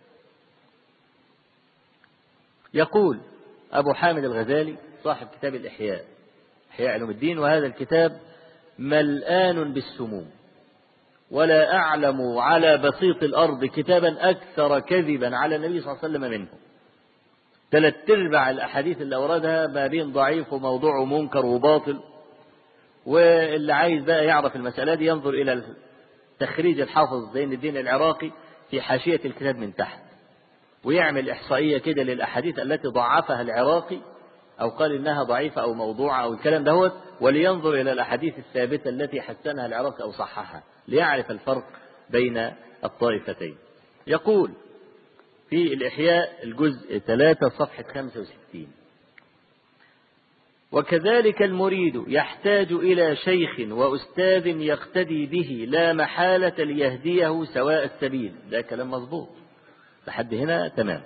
يقول أبو حامد الغزالي صاحب كتاب الإحياء، إحياء علوم الدين، وهذا الكتاب ملآن بالسموم، ولا أعلم على بسيط الأرض كتابا أكثر كذبا على النبي صلى الله عليه وسلم منه. ثلاث ارباع الأحاديث اللي أوردها ما بين ضعيف وموضوع ومنكر وباطل. واللي عايز بقى يعرف المسألة دي ينظر إلى تخريج الحافظ زين الدين العراقي في حاشية الكتاب من تحت، ويعمل إحصائية كده للأحاديث التي ضعفها العراقي أو قال إنها ضعيفة أو موضوعة أو الكلام دهوت، ولينظر إلى الأحاديث الثابتة التي حسنها العراقي أو صححها ليعرف الفرق بين الطائفتين. يقول في الإحياء الجزء ثلاثة صفحة خمسة وستين: وكذلك المريد يحتاج إلى شيخ وأستاذ يقتدي به لا محالة ليهديه سواء السبيل. ده كلام مظبوط لحد هنا تمام.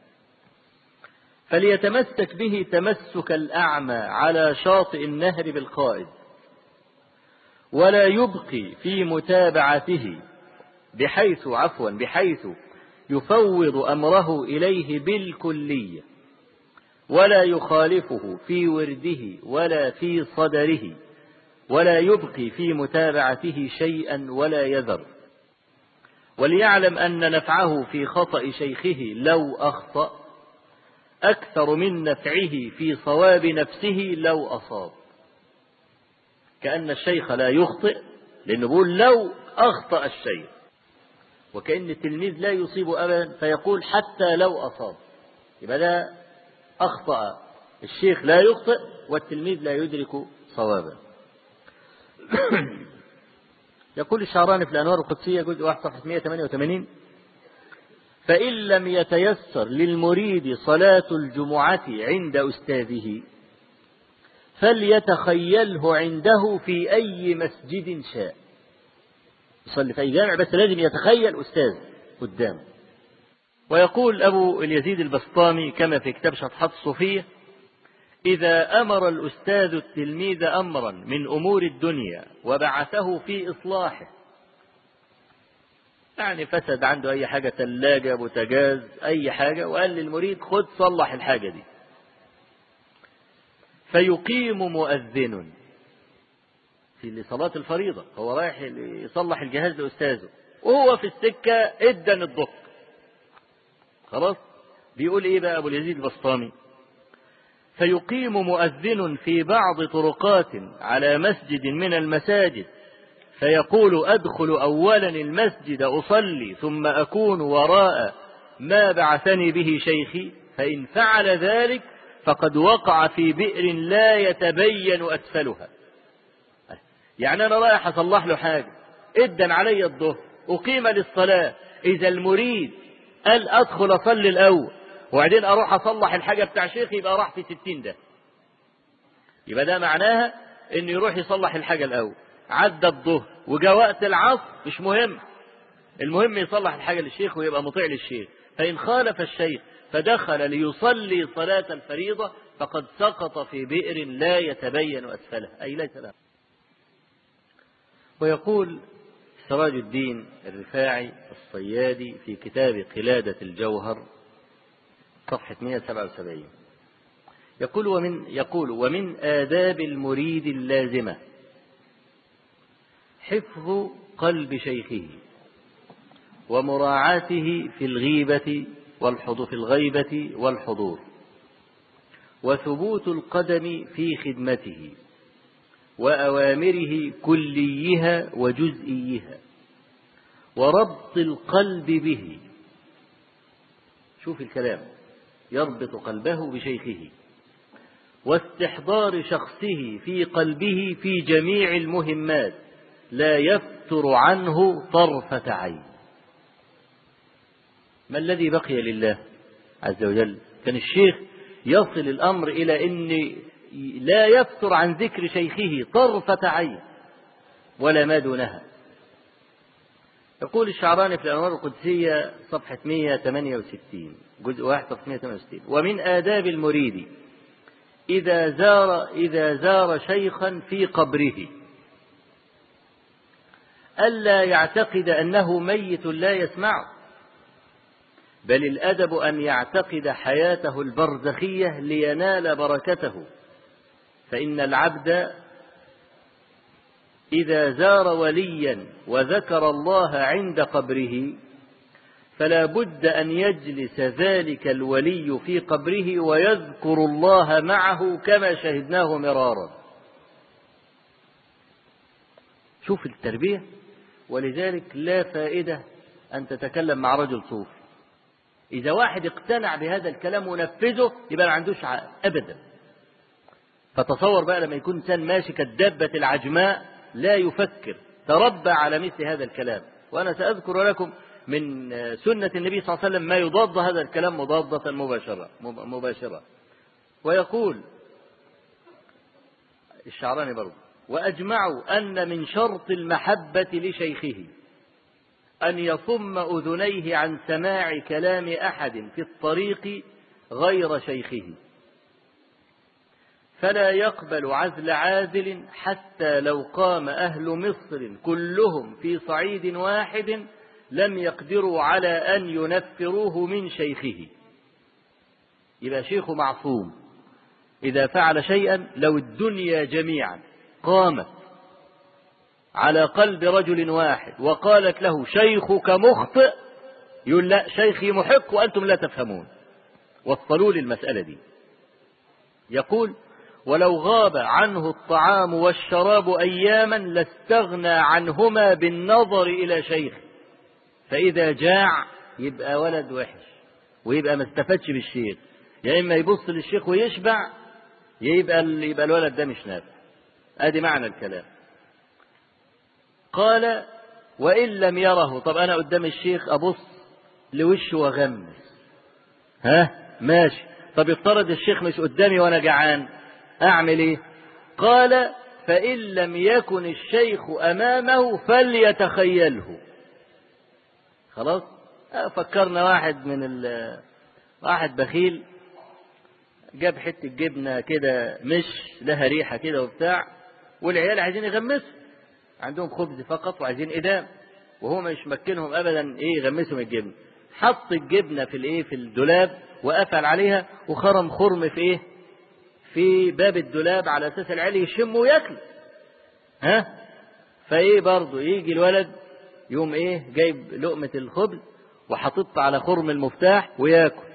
فليتمسك به تمسك الأعمى على شاطئ النهر بالقائد، ولا يبقي في متابعته بحيث عفوا بحيث يفوض أمره إليه بالكلية، ولا يخالفه في ورده ولا في صدره، ولا يبقي في متابعته شيئا ولا يذر. وليعلم أن نفعه في خطأ شيخه لو أخطأ أكثر من نفعه في صواب نفسه لو أصاب. كأن الشيخ لا يخطئ لأنه بيقول لو أخطأ الشيخ، وكأن التلميذ لا يصيب أبدا فيقول حتى لو أصاب. يبقى ده أخطأ الشيخ لا يخطئ والتلميذ لا يدرك صوابا. يقول الشعراني في الأنوار القدسية جزء واحد صفحة مئة وثمانية وثمانين: فإن لم يتيسر للمريد صلاة الجمعة عند أستاذه فليتخيله عنده في أي مسجد شاء. يصلي في أي جامع بس لازم يتخيل أستاذ قدامه. ويقول أبو اليزيد البسطامي كما في كتاب شطحات الصوفية: إذا أمر الأستاذ التلميذ أمرا من أمور الدنيا وبعثه في إصلاحه، يعني فسد عنده أي حاجة، ثلاجة، بوتاجاز، أي حاجة، وقال للمريد خد صلح الحاجة دي، فيقيم مؤذن في لصلاة الفريضة، هو رايح يصلح الجهاز لأستاذه وهو في السكة ادن الضوء خلاص. بيقول إيه بقى أبو اليزيد البسطامي: فيقيم مؤذن في بعض طرقات على مسجد من المساجد فيقول أدخل أولا المسجد أصلي ثم أكون وراء ما بعثني به شيخي، فإن فعل ذلك فقد وقع في بئر لا يتبين أسفلها. يعني أنا رايح أصلح له حاجة، إدن علي الظهر، أقيم للصلاة، إذا المريد قال أدخل أصلي الأول وبعدين أروح أصلح الحاجة بتاع شيخي يبقى راح في ستين ده. يبقى ده معناها إنه يروح يصلح الحاجة الأول. عدى الظهر وجاء وقت العصر مش مهم، المهم يصلح الحاجة للشيخ ويبقى مطيع للشيخ. فإن خالف الشيخ فدخل ليصلي صلاة الفريضة فقد سقط في بئر لا يتبين أسفله، أي ليس له. ويقول سراج الدين الرفاعي الصيادي في كتاب قلادة الجوهر صفحة مئة وسبعة وسبعين يقول ومن, يقول ومن آداب المريد اللازمة حفظ قلب شيخه ومراعاته في الغيبة والحضور في الغيبة والحضور، وثبوت القدم في خدمته وأوامره كليها وجزئيها، وربط القلب به. شوف الكلام، يربط قلبه بشيخه، واستحضار شخصه في قلبه في جميع المهمات لا يفتر عنه طرفة عين. ما الذي بقي لله عز وجل؟ كان الشيخ يصل الأمر إلى أن لا يفتر عن ذكر شيخه طرفة عين ولا ما دونها. يقول الشعراني في الأنوار القدسية صفحة مئة وثمانية وستين جزء واحد صفحة مئة وثمانية وستين ومن آداب المريد إذا زار إذا زار شيخا في قبره ألا يعتقد أنه ميت لا يسمعه، بل الأدب أن يعتقد حياته البرزخية لينال بركته. فإن العبد إذا زار وليا وذكر الله عند قبره فلا بد أن يجلس ذلك الولي في قبره ويذكر الله معه كما شهدناه مرارا. شوف التربية. ولذلك لا فائدة أن تتكلم مع رجل صوفي. إذا واحد اقتنع بهذا الكلام ونفذه يبقى ما عندوش عقل أبدا. فتصور بقى لما يكون إنسان ماشي كالدابة العجماء لا يفكر، تربى على مثل هذا الكلام. وأنا سأذكر لكم من سنة النبي صلى الله عليه وسلم ما يضاد هذا الكلام مضادة مباشرة مباشرة. ويقول الشعراني برضه وأجمعوا أن من شرط المحبة لشيخه أن يصم أذنيه عن سماع كلام أحد في الطريق غير شيخه، فلا يقبل عزل عازل حتى لو قام أهل مصر كلهم في صعيد واحد لم يقدروا على أن ينفروه من شيخه. يبقى شيخه معصوم. إذا فعل شيئا لو الدنيا جميعا قامت على قلب رجل واحد وقالت له شيخك مخطئ يقول لا، شيخي محق وأنتم لا تفهمون. وصلوا لي المسألة دي. يقول ولو غاب عنه الطعام والشراب أياما لاستغنى عنهما بالنظر إلى شيخ، فإذا جاع يبقى ولد وحش ويبقى ما استفادش بالشيخ. يا إما يبص للشيخ ويشبع يبقى يبقى الولد ده مش نافع. ادي معنى الكلام. قال وإن لم يره، طب أنا قدام الشيخ أبص لوشه وغمس، ها ماشي، طب افترض الشيخ مش قدامي وأنا جعان أعمل إيه؟ قال فإن لم يكن الشيخ أمامه فليتخيله. خلاص. فكرنا واحد من ال واحد بخيل جاب حتة جبنة كده مش لها ريحة كده وبتاع، والعيال عايزين يغمسوا، عندهم خبز فقط وعايزين إدام، وهو مش مكنهم أبدا إيه يغمسوا من الجبنة. حط الجبنة في الإيه في الدولاب وقفل عليها وخرم خرم في إيه في باب الدولاب على أساس العيال يشموا وياكلوا. ها فإيه برضه يجي الولد يوم إيه جايب لقمة الخبز وحطتها على خرم المفتاح وياكل.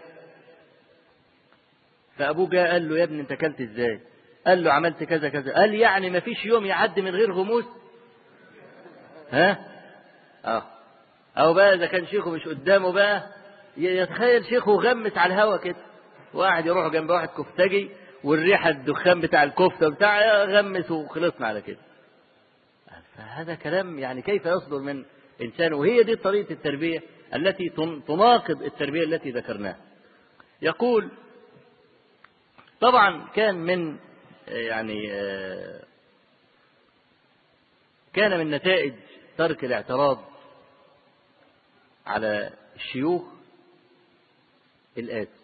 فأبوه جاء قال له يا ابني أنت أكلت إزاي؟ قال له عملت كذا كذا. قال يعني ما فيش يوم يعدي من غير غموس؟ ها اه او بقى اذا كان شيخه مش قدامه بقى يتخيل شيخه غمس على الهوا كده، واحد يروح جنب واحد كفتجي والريحه الدخان بتاع الكفته بتاع غمس وخلصنا على كده. فهذا كلام يعني كيف يصدر من انسان؟ وهي دي طريقه التربيه التي تناقض التربيه التي ذكرناها. يقول طبعا كان من يعني كان من نتائج ترك الاعتراض على الشيوخ الآتي.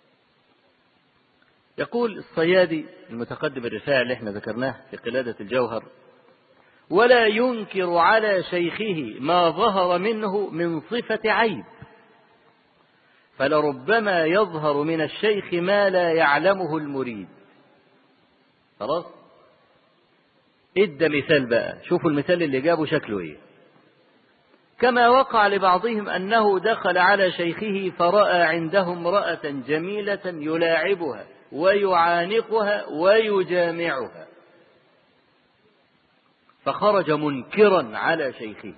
يقول الصيادي المتقدم الرفاعي اللي احنا ذكرناه في قلادة الجوهر: ولا ينكر على شيخه ما ظهر منه من صفة عيب، فلربما يظهر من الشيخ ما لا يعلمه المريد. خلاص، ادى مثال بقى، شوفوا المثال اللي جابه شكله ايه. كما وقع لبعضهم أنه دخل على شيخه فرأى عنده امرأة جميلة يلاعبها ويعانقها ويجامعها، فخرج منكرا على شيخه،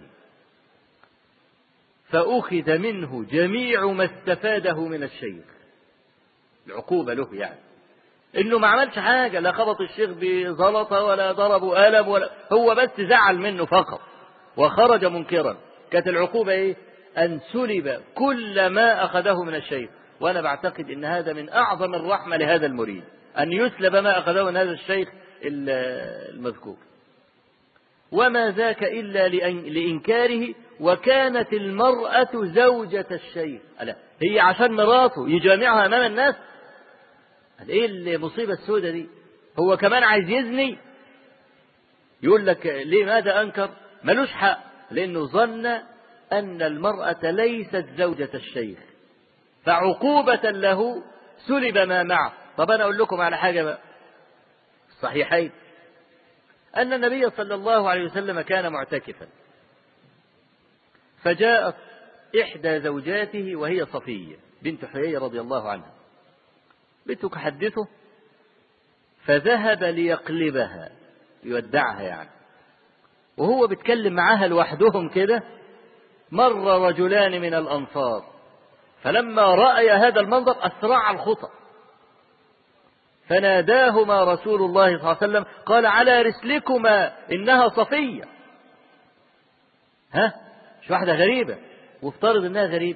فأخذ منه جميع ما استفاده من الشيخ. العقوبة له يعني إنه ما عملش حاجة، لا خبط الشيخ بزلطة ولا ضربه قلم، ولا هو بس زعل منه فقط وخرج منكرا. كانت العقوبة إيه؟ أن سلب كل ما أخذه من الشيخ. وأنا بعتقد إن هذا من أعظم الرحمة لهذا المريد، أن يسلب ما أخذه من هذا الشيخ المذكور. وما ذاك إلا لإنكاره. وكانت المرأة زوجة الشيخ، ألا هي عشان مراته يجامعها أمام الناس؟ إيه المصيبة السوداء دي؟ هو كمان عايز يزني. يقول لك ليه ماذا أنكر؟ ملوش حق، لأنه ظن أن المرأة ليست زوجة الشيخ، فعقوبة له سلب ما معه. طب أنا أقول لكم على حاجة بقى. الصحيحين أن النبي صلى الله عليه وسلم كان معتكفا، فجاءت إحدى زوجاته وهي صفية بنت حيي رضي الله عنها، بتحدثه، فذهب ليقلبها يودعها يعني، وهو بيتكلم معاها لوحدهم كده، مر رجلان من الأنصار، فلما رأي هذا المنظر أسرع الخطى، فناداهما رسول الله صلى الله عليه وسلم قال: على رسلكما إنها صفية. ها، مش واحدة غريبة، وافترض إنها غريبة،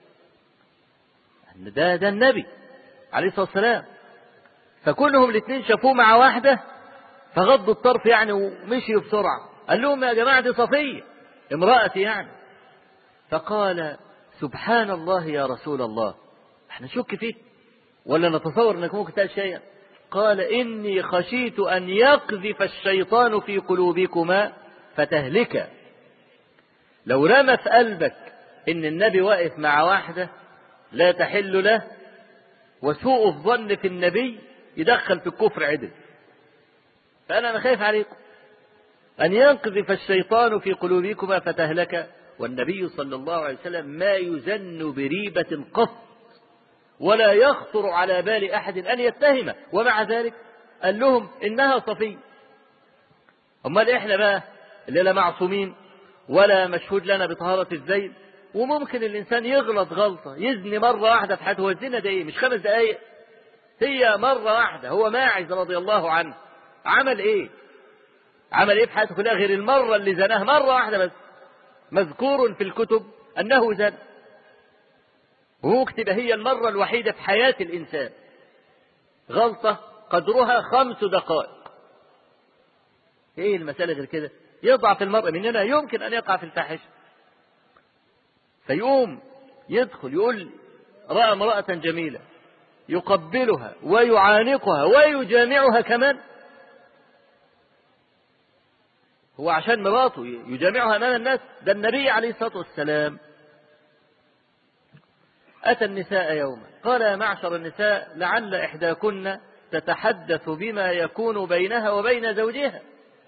ده ده النبي عليه الصلاة والسلام. فكلهم الاثنين شافوه مع واحدة، فغضوا الطرف يعني ومشيوا بسرعة. قال لهم: يا جماعة دي صفية امرأتي يعني. فقال: سبحان الله يا رسول الله، احنا نشك فيك ولا نتصور انك ممكن تقول شيئا؟ قال: إني خشيت أن يقذف الشيطان في قلوبكما فتهلكا. لو رمى في قلبك إن النبي واقف مع واحدة لا تحل له، وسوء الظن في النبي يدخل في الكفر عدل. فأنا أنا خايف عليكم أن ينقذف الشيطان في قلوبكما فتهلكا. والنبي صلى الله عليه وسلم ما يزن بريبة قط، ولا يخطر على بال أحد أن يتهمه، ومع ذلك قال لهم إنها صفية. أمال إحنا بقى اللي لا معصومين ولا مشهود لنا بطهارة الزين، وممكن الإنسان يغلط غلطة، يزني مرة واحدة في حياته. هو الزنا ده إيه؟ مش خمس دقايق، هي مرة واحدة. هو ماعز رضي الله عنه عمل إيه؟ عمل إيه في حياته كلها غير المرة اللي زناها مرة واحدة بس؟ مذكور في الكتب أنه زن، وممكن تبقى هي المرة الوحيدة في حياة الإنسان. غلطة قدرها خمس دقائق. إيه المسألة غير كده؟ يضعف المرء مننا، يمكن أن يقع في الفاحشة، فيقوم يدخل يقول رأى امرأة جميلة يقبلها ويعانقها ويجامعها كمان. هو عشان مراته يجامعها أمام الناس؟ ده النبي عليه الصلاة والسلام أتى النساء يوما قال: يا معشر النساء، لعل إحداكن تتحدث بما يكون بينها وبين زوجها.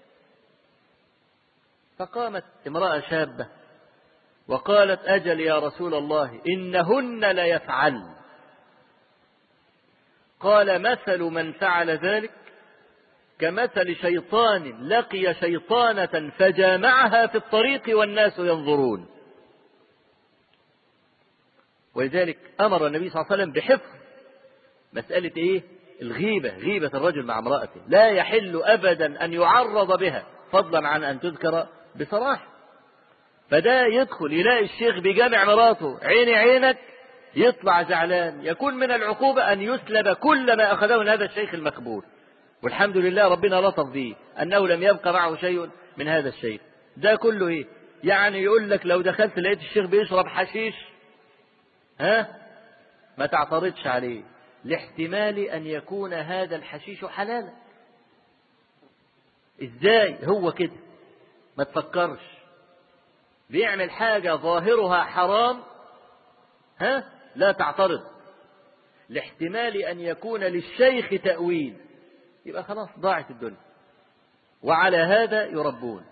فقامت امرأة شابة وقالت: أجل يا رسول الله، إنهن ليفعل. قال: مثل من فعل ذلك كمثل شيطان لقي شيطانة فجامعها في الطريق والناس ينظرون. ولذلك أمر النبي صلى الله عليه وسلم بحفظ مسألة إيه؟ الغيبة، غيبة الرجل مع امرأته، لا يحل أبدا أن يعرض بها، فضلا عن أن تذكر بصراحة. فده يدخل يلاقي الشيخ بجامع مراته، عيني عينك، يطلع زعلان، يكون من العقوبة أن يسلب كل ما أخذه من هذا الشيخ المقبول. والحمد لله ربنا لطف به أنه لم يبقى معه شيء من هذا الشيء. ده كله إيه؟ يعني يقول لك لو دخلت لقيت الشيخ بيشرب حشيش، ها، ما تعترضش عليه، لاحتمال أن يكون هذا الحشيش حلالا. إزاي هو كده؟ ما تفكرش، بيعمل حاجة ظاهرها حرام، ها، لا تعترض، لاحتمال أن يكون للشيخ تأويل، يبقى خلاص ضاعت الدنيا. وعلى هذا يربون.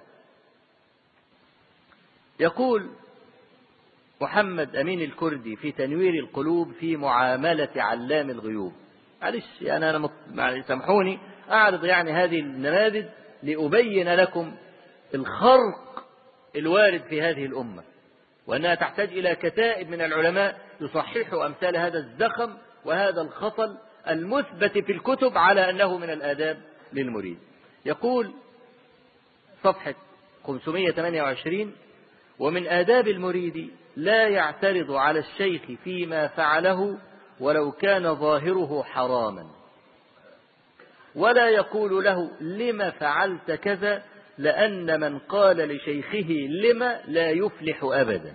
يقول محمد أمين الكردي في تنوير القلوب في معاملة علام الغيوب، معلش يعني أنا مط... سامحوني أعرض يعني هذه النماذج لأبين لكم الخرق الوارد في هذه الأمة، وأنها تحتاج إلى كتائب من العلماء يصححوا أمثال هذا الزخم وهذا الخطل المثبت في الكتب على أنه من الآداب للمريد. يقول صفحة خمسمائة وثمانية وعشرين: ومن آداب المريد لا يعترض على الشيخ فيما فعله ولو كان ظاهره حراما، ولا يقول له لم فعلت كذا، لأن من قال لشيخه لم لا يفلح أبدا،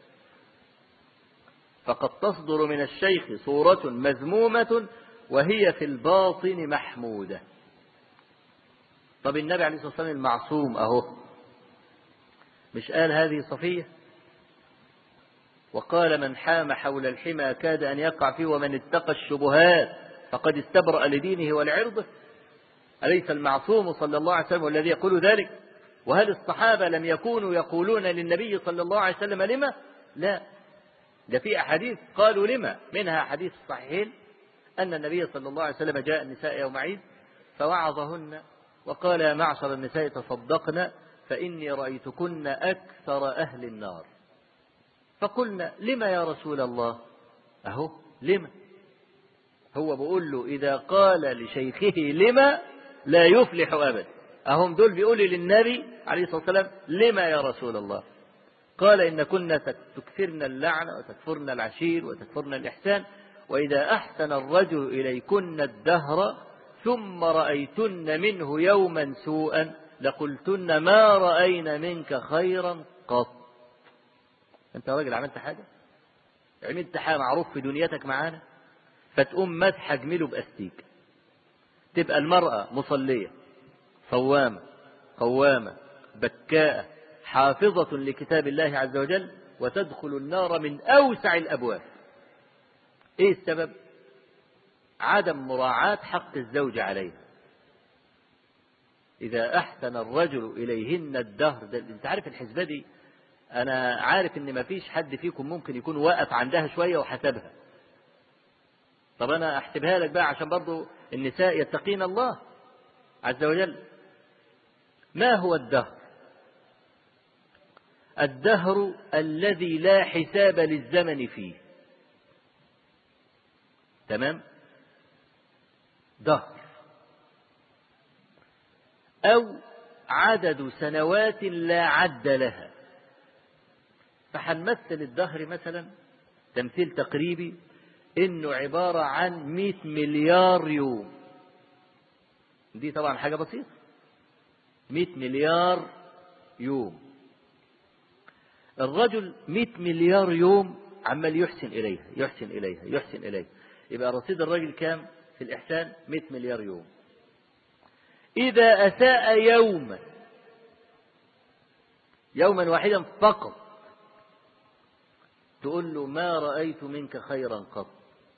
فقد تصدر من الشيخ صورة مذمومة وهي في الباطن محمودة. طب النبي عليه الصلاة والسلام المعصوم أهو، مش قال هذه صفية؟ وقال من حام حول الحمى كاد أن يقع فيه ومن اتقى الشبهات فقد استبرأ لدينه ولعرضه. أليس المعصوم صلى الله عليه وسلم الذي يقول ذلك؟ وهل الصحابة لم يكونوا يقولون للنبي صلى الله عليه وسلم لما؟ لا، ده في أحاديث قالوا لما، منها حديث الصحيحين أن النبي صلى الله عليه وسلم جاء النساء يوم عيد فوعظهن وقال يا معشر النساء تصدقن فإني رأيتكن أكثر أهل النار، فقلنا لما يا رسول الله؟ أهو لما، هو بيقول له إذا قال لشيخه لما لا يفلح أبدا، أهم دول بيقولوا للنبي عليه الصلاة والسلام لما يا رسول الله؟ قال إن كنا تكثرن اللعنة وتكفرن العشير وتكفرن الإحسان، وإذا أحسن الرجل إليكن الدهر ثم رأيتن منه يوما سوءا لقلتن ما رأينا منك خيرا قط. أنت راجل عملت حاجة، عملت حاجة معروف في دنيتك معانا، فتقوم مسح جميله بأستيك، تبقى المرأة مصلية صوامة قوامة بكاءة حافظة لكتاب الله عز وجل، وتدخل النار من أوسع الأبواب. إيه السبب؟ عدم مراعاة حق الزوج عليها. إذا أحسن الرجل إليهن الدهر، ده أنت عارف الحسبة دي، أنا عارف إن مفيش حد فيكم ممكن يكون واقف عندها شوية وحسبها. طب أنا أحسبها لك بقى عشان برضو النساء يتقين الله عز وجل. ما هو الدهر؟ الدهر الذي لا حساب للزمن فيه، تمام؟ دهر، أو عدد سنوات لا عد لها. فحنمثل الدهر مثلا تمثيل تقريبي إنه عبارة عن مئة مليار يوم. دي طبعا حاجة بسيطة، مئة مليار يوم. الرجل مئة مليار يوم عمال يحسن إليها يحسن إليها يحسن إليها، يبقى رصيد الرجل كام في الإحسان؟ مئة مليار يوم. إذا أساء يوما يوما واحدا فقط تقول له ما رأيت منك خيرا قط.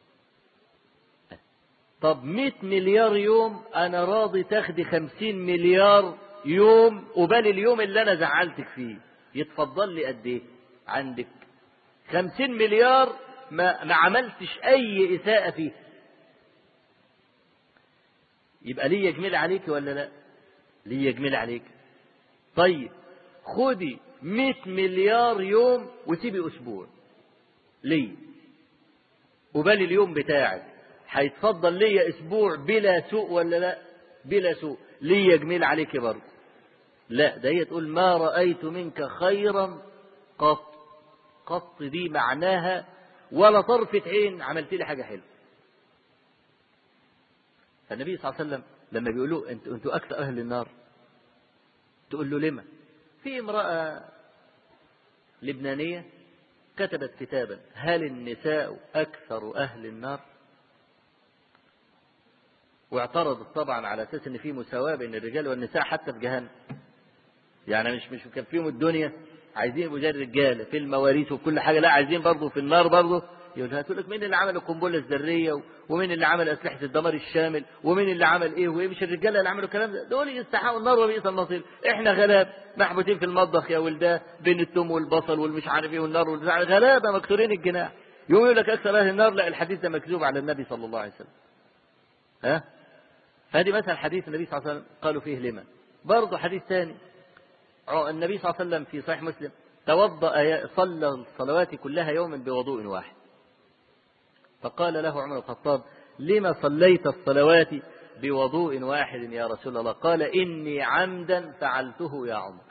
طب مئة مليار يوم أنا راضي تاخدي خمسين مليار يوم قبال اليوم اللي أنا زعلتك فيه، يتفضل لي قد إيه عندك؟ خمسين مليار ما, ما عملتش أي إساءة فيه، يبقى ليه يجمل عليك ولا لا؟ ليه يجمل عليك. طيب خدي مئة مليار يوم وسيبي أسبوع، ليه؟ قبال اليوم بتاعك هيتفضل لي أسبوع بلا سوء ولا لا؟ بلا سوء، ليه يجمل عليك برضه؟ لا، ده هي تقول ما رأيت منك خيرا قط. قط دي معناها ولا طرفة عين عملت لي حاجة حلوة. فالنبي صلى الله عليه وسلم لما بيقولوا انتوا انتوا أكثر أهل النار، تقول له لما؟ في امرأة لبنانية كتبت كتابا هل النساء أكثر أهل النار؟ واعترضت طبعا على أساس ان في مساواة بين الرجال والنساء حتى في جهنم. يعني مش مش كان فيهم الدنيا عايزين يبقوا زي الرجاله في المواريث وكل حاجه، لا عايزين برضه في النار برضه. يقول هتقول لك مين اللي عمل القنبله الذريه ومين اللي عمل اسلحه الدمار الشامل ومين اللي عمل ايه وايه؟ مش الرجاله اللي عملوا الكلام ده، دول يستحقوا النار وبئس المصير. احنا غلاب محبوسين في المطبخ يا ولداه بين التوم والبصل والمش عارف ايه والنار والبتاع، غلابه مكسورين الجناح. يقول لك اكثر اهل النار، لا الحديث ده مكذوب على النبي صلى الله عليه وسلم. ها؟ فهذه مثلا حديث النبي صلى الله عليه وسلم قالوا فيه لما. برضه حديث ثاني النبي صلى الله عليه وسلم في صحيح مسلم توضأ صلى الصلوات كلها يوما بوضوء واحد. فقال له عمر الخطاب لما صليت الصلوات بوضوء واحد يا رسول الله؟ قال إني عمدا فعلته يا عمر.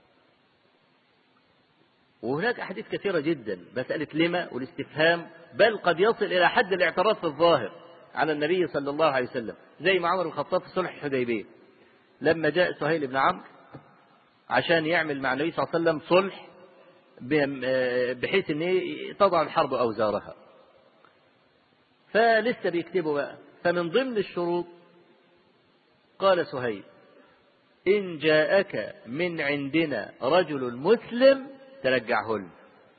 وهناك أحاديث كثيرة جدا مسألة لما والاستفهام، بل قد يصل إلى حد الاعتراض في الظاهر على النبي صلى الله عليه وسلم، زي ما عمر الخطاب في صلح الحديبية لما جاء سهيل بن عمرو عشان يعمل مع النبي صلى الله عليه وسلم صلح بحيث ان تضع الحرب اوزارها. فلسه بيكتبوا بقى، فمن ضمن الشروط قال سهيل ان جاءك من عندنا رجل مسلم ترجعه لنا،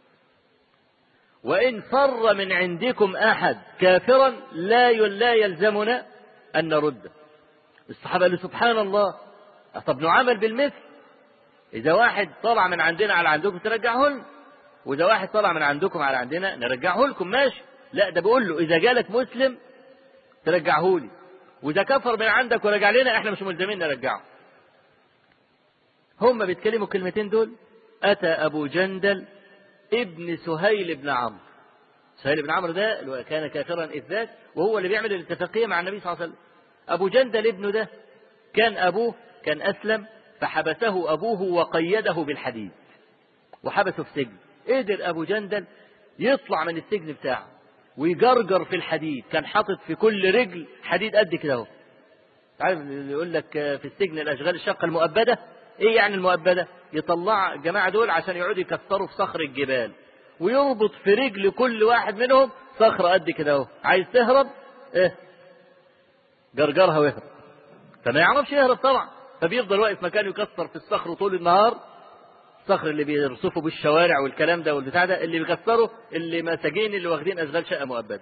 وان فر من عندكم احد كافرا لا لا يلزمنا ان نرده. الصحابه قالوا سبحان الله، طب نعامل بالمثل، إذا واحد طلع من عندنا على عندكم ترجعه لنا، وإذا واحد طلع من عندكم على عندنا نرجعه لكم، ماشي. لا ده بقول له إذا جالك مسلم ترجعه لي، وإذا كفر من عندك ورجع لنا إحنا مش ملزمين نرجعه. هم بيتكلموا الكلمتين دول. أتى أبو جندل ابن سهيل بن عمرو. سهيل بن عمرو ده كان كافرا إذ ذاك، وهو اللي بيعمل الاتفاقية مع النبي صلى الله عليه وسلم. أبو جندل ابنه ده كان أبوه كان أسلم، فحبسه أبوه وقيده بالحديد وحبسه في سجن. قدر أبو جندل يطلع من السجن بتاعه ويجرجر في الحديد، كان حاطط في كل رجل حديد قد كده اهو. عارف اللي يقول لك في السجن الأشغال الشقة المؤبدة؟ إيه يعني المؤبدة؟ يطلع الجماعة دول عشان يقعدوا يكسروا في صخر الجبال، ويربط في رجل كل واحد منهم صخرة قد كده اهو. عايز تهرب إيه؟ جرجرها ويهرب. فما يعرفش يهرب طبعا، فبيفضل واقف مكانه يكسر في الصخر طول النهار. الصخر اللي بيرصفوا بالشوارع والكلام ده والبتاع ده اللي بيكسروا اللي مساجين اللي واخدين اشغال شقه مؤبده.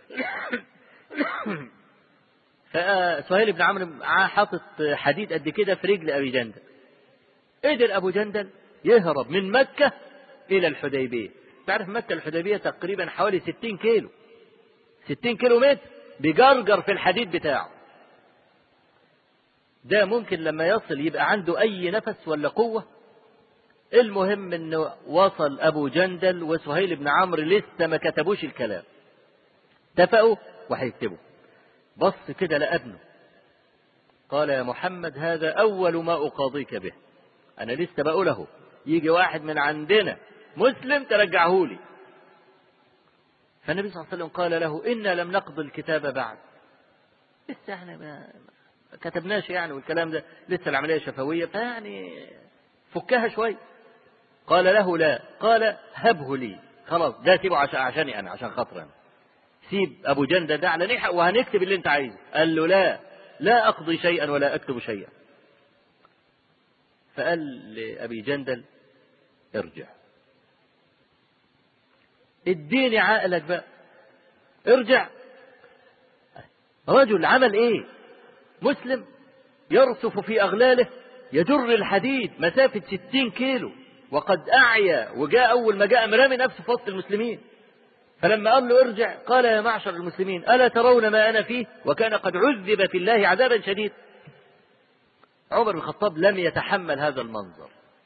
فسهيل بن عمرو حاطط حديد قد كده في رجل ابي جندل. قدر ابو جندل يهرب من مكه الى الحديبيه. تعرف مكه الحديبيه تقريبا حوالي ستين كيلو، ستين كيلو متر، بيجرجر في الحديد بتاعه ده. ممكن لما يصل يبقى عنده أي نفس ولا قوة. المهم أنه وصل أبو جندل وسهيل بن عمرو لسه ما كتبوش الكلام، اتفقوا وهيكتبوا. بص كده لابنه قال يا محمد هذا أول ما أقاضيك به، أنا لسه بقوله، يجي واحد من عندنا مسلم ترجعه لي. فالنبي صلى الله عليه وسلم قال له إنا لم نقض الكتاب بعد، لسه احنا ما كتبناش يعني، والكلام ده لسه العملية شفوية، فيعني فكها شوي. قال له لا، قال هبه لي، خلاص ده سيبه عشان عشاني أنا، عشان خاطر أنا، سيب أبو جندل ده على نحق وهنكتب اللي أنت عايزه. قال له لا لا أقضي شيئا ولا أكتب شيئا. فقال لأبي جندل ارجع، اديني عقلك بقى، ارجع. رجل عمل ايه؟ مسلم يرصف في أغلاله، يجر الحديد مسافة ستين كيلو، وقد أعيا، وجاء أول ما جاء مرامي نفسه في وسط المسلمين. فلما قال له ارجع قال يا معشر المسلمين ألا ترون ما أنا فيه؟ وكان قد عذب في الله عذابا شديد. عمر بن الخطاب لم يتحمل هذا المنظر،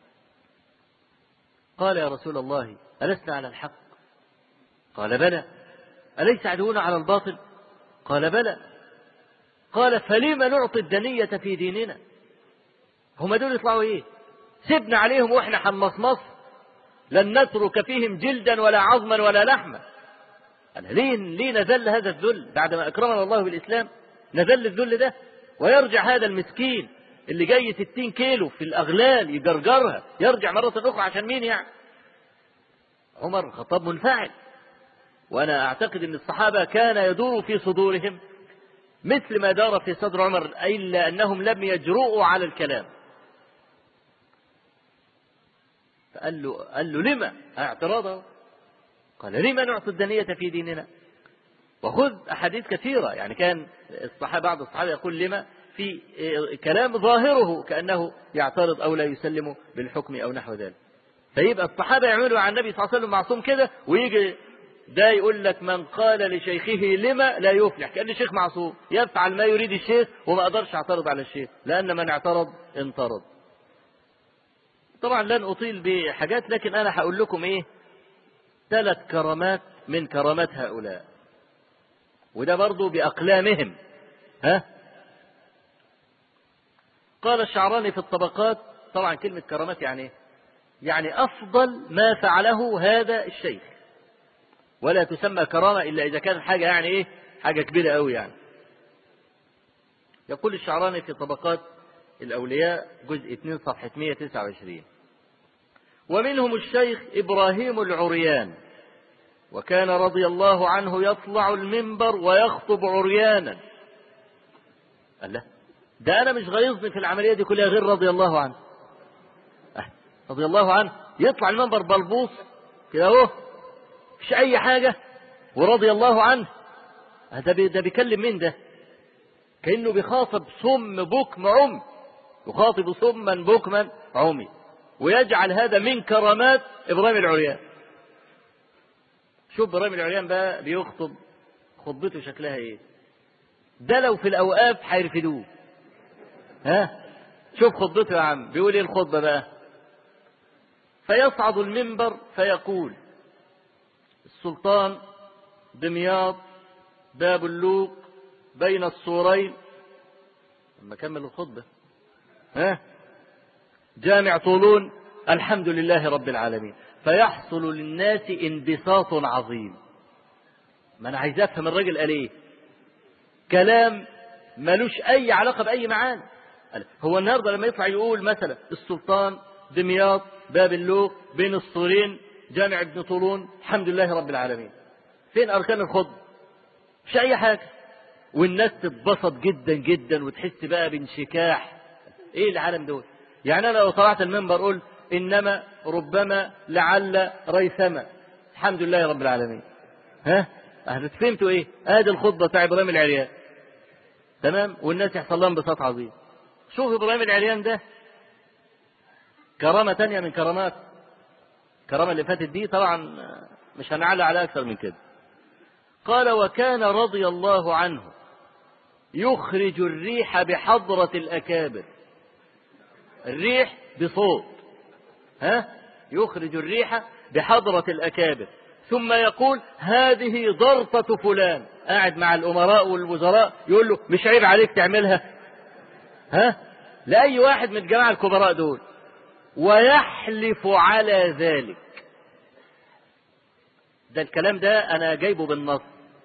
قال يا رسول الله ألسنا على الحق؟ قال بلى. أليس عدونا على الباطل؟ قال بلى. قال فلما نعطي الدنية في ديننا؟ هم دول يطلعوا ايه؟ سيبنا عليهم واحنا حمصمص، لن نترك فيهم جلدا ولا عظما ولا لحما. أنا ليه ليه نزل هذا الذل بعدما أكرمنا الله بالإسلام؟ نزل الذل ده ويرجع هذا المسكين اللي جاي ستين كيلو في الأغلال يجرجرها يرجع مرة أخرى عشان مين يعني؟ عمر الخطاب منفعل. وأنا أعتقد أن الصحابة كان يدور في صدورهم مثل ما دار في صدر عمر، إلا أنهم لم يجرؤوا على الكلام. فقال له قال له لما اعتراضه؟ قال لما نعطي الدنية في ديننا؟ وخذ أحاديث كثيرة، يعني كان الصحابة بعض الصحابة يقول لما في كلام ظاهره كأنه يعترض أو لا يسلم بالحكم أو نحو ذلك. فيبقى الصحابة يعملوا عن النبي صلى الله عليه وسلم معصوم كده، ويجي ده يقول لك من قال لشيخه لما لا يفلح، كأن الشيخ معصوم يفعل ما يريد الشيخ وما أقدرش اعترض على الشيخ لأن من اعترض انطرد. طبعا لن أطيل بحاجات، لكن أنا هقول لكم إيه ثلاث كرامات من كرامات هؤلاء، وده برضو بأقلامهم. ها قال الشعراني في الطبقات، طبعا كلمة كرامات يعني يعني أفضل ما فعله هذا الشيخ، ولا تسمى كرامة إلا إذا كانت حاجة يعني إيه حاجة كبيرة أوي يعني. يقول الشعراني في طبقات الأولياء جزء اثنين صفحة مئة وتسعة وعشرين: ومنهم الشيخ إبراهيم العريان، وكان رضي الله عنه يطلع المنبر ويخطب عريانا. قال له ده أنا مش غيظني في العملية دي كلها غير رضي الله عنه. أه. رضي الله عنه يطلع المنبر بلبوص كده اهو مش أي حاجة ورضي الله عنه. ده ده بيكلم مين ده؟ كأنه بيخاطب صم بكم عمي، يخاطب صما بكما عمي، ويجعل هذا من كرامات إبراهيم العريان. شوف إبراهيم العريان بقى بيخطب خطبته شكلها ايه؟ ده لو في الأوقاف هيرفدوه. ها شوف خطبته يا عم بيقول ايه الخطبة بقى؟ فيصعد المنبر فيقول: السلطان، دمياط، باب اللوق، بين السورين. لما كمل الخطبة ها جامع طولون، الحمد لله رب العالمين. فيحصل للناس انبساط عظيم. ما انا عايز افهم الراجل قال ايه؟ كلام ملوش اي علاقة باي معاني. هو النهارده لما يطلع يقول مثلا السلطان، دمياط، باب اللوق، بين السورين، جامع ابن طولون، الحمد لله رب العالمين، فين اركان الخطبة؟ مش اي حاجة. والناس تتبسط جدا جدا وتحس بقى بانشكاح. ايه العالم دول؟ يعني انا لو طلعت المنبر قلت انما ربما لعل ريثما، الحمد لله رب العالمين، ها فهمتوا ايه؟ ادي الخطبة بتاع ابراهيم العريان، تمام؟ والناس يحصل لهم انبساط عظيم. شوف ابراهيم العريان ده كرامة تانية من كرامات الكرامة اللي فاتت دي، طبعا مش هنعلى على اكثر من كده. قال: وكان رضي الله عنه يخرج الريح بحضرة الأكابر. الريح بصوت، ها يخرج الريح بحضرة الأكابر، ثم يقول: هذه ضرطة فلان. قاعد مع الأمراء والوزراء يقول له: مش عيب عليك تعملها؟ ها لأي واحد من الجماعة الكبراء دول، ويحلف على ذلك. ده الكلام ده أنا جايبه بالنص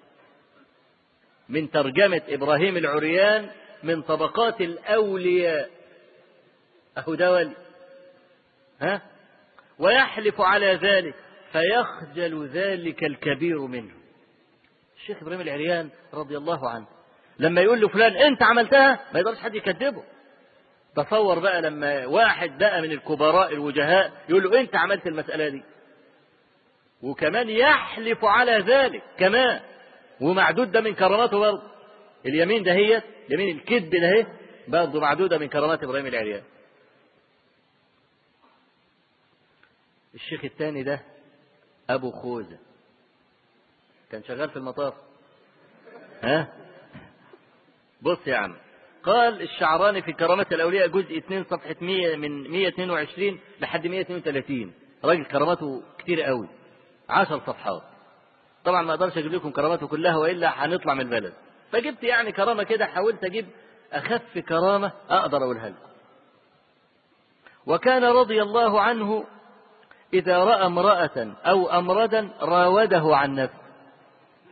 من ترجمة إبراهيم العريان من طبقات الأولياء، أهو ده ولي. ها ويحلف على ذلك فيخجل ذلك الكبير منه. الشيخ إبراهيم العريان رضي الله عنه لما يقول له فلان أنت عملتها ما يقدرش حد يكذبه. تصور بقى لما واحد بقى من الكبراء الوجهاء يقول له أنت عملت المسألة دي، وكمان يحلف على ذلك كمان، ومعدود ده من كراماته برضه. اليمين ده هي يمين الكذب ده هي برضه معدودة من كرامات إبراهيم العريان. الشيخ الثاني ده أبو خوذة، كان شغال في المطار. ها بص يا عم، قال الشعراني في كرامات الأولياء جزء اثنين صفحة مئة من مئة واثنين وعشرين لحد مئة واثنين وثلاثين. راجل كراماته كتير قوي، عشر صفحات. طبعا ما اقدرش اجيب لكم كراماته كلها والا هنطلع من البلد، فجبت يعني كرامة كده، حاولت اجيب اخف كرامة اقدر اقولها لكم. وكان رضي الله عنه إذا رأى امرأة أو أمردا راوده عن نفسه.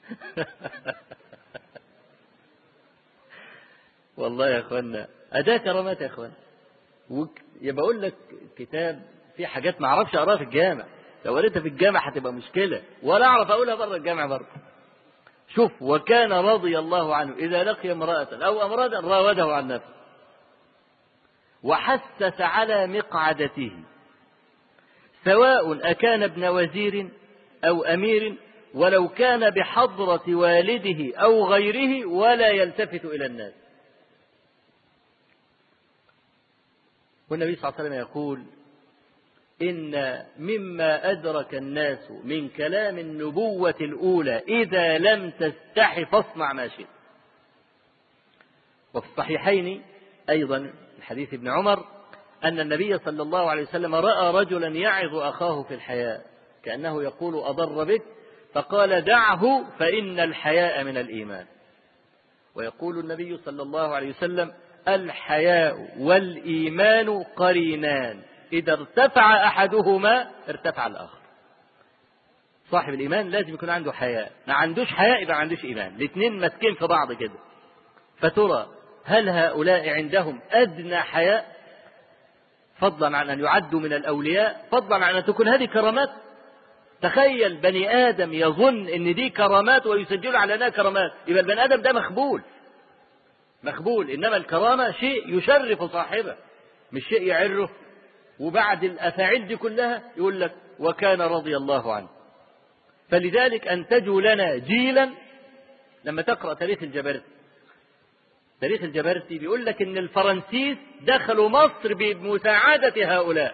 والله يا اخوانا أداة كرامات يا اخوانا. يبقى اقول لك كتاب في حاجات ما اعرفش اقراها في الجامع، لو قريتها في الجامع هتبقى مشكلة، ولا اعرف اقولها بره الجامع برضه. شوف، وكان رضي الله عنه إذا لقي امرأة أو أمرادا راوده عن نفسه وحسس على مقعدته، سواء أكان ابن وزير أو أمير، ولو كان بحضرة والده أو غيره، ولا يلتفت إلى الناس. والنبي صلى الله عليه وسلم يقول: إن مما أدرك الناس من كلام النبوة الأولى إذا لم تستح فاصنع ما شئت. وفي الصحيحين أيضا حديث ابن عمر أن النبي صلى الله عليه وسلم رأى رجلا يعظ أخاه في الحياء كأنه يقول: أضر بك، فقال: دعه فإن الحياء من الإيمان. ويقول النبي صلى الله عليه وسلم: الحياء والإيمان قرينان، إذا ارتفع أحدهما ارتفع الآخر. صاحب الإيمان لازم يكون عنده حياء، ما عندوش حياء يبقى ما عندوش إيمان، الاثنين ماسكين في بعض كده. فترى هل هؤلاء عندهم أدنى حياء، فضلا عن أن يعدوا من الأولياء، فضلا عن أن تكون هذه كرامات؟ تخيل بني آدم يظن أن دي كرامات ويسجل على أنها كرامات، يبقى البني آدم ده مخبول مخبول. إنما الكرامة شيء يشرف صاحبه، مش شيء يعره. وبعد الأفاعيل دي كلها يقول لك: وكان رضي الله عنه. فلذلك أنتجوا لنا جيلا. لما تقرأ تاريخ الجبرتي تاريخ الجبرتي بيقول لك إن الفرنسيس دخلوا مصر بمساعدة هؤلاء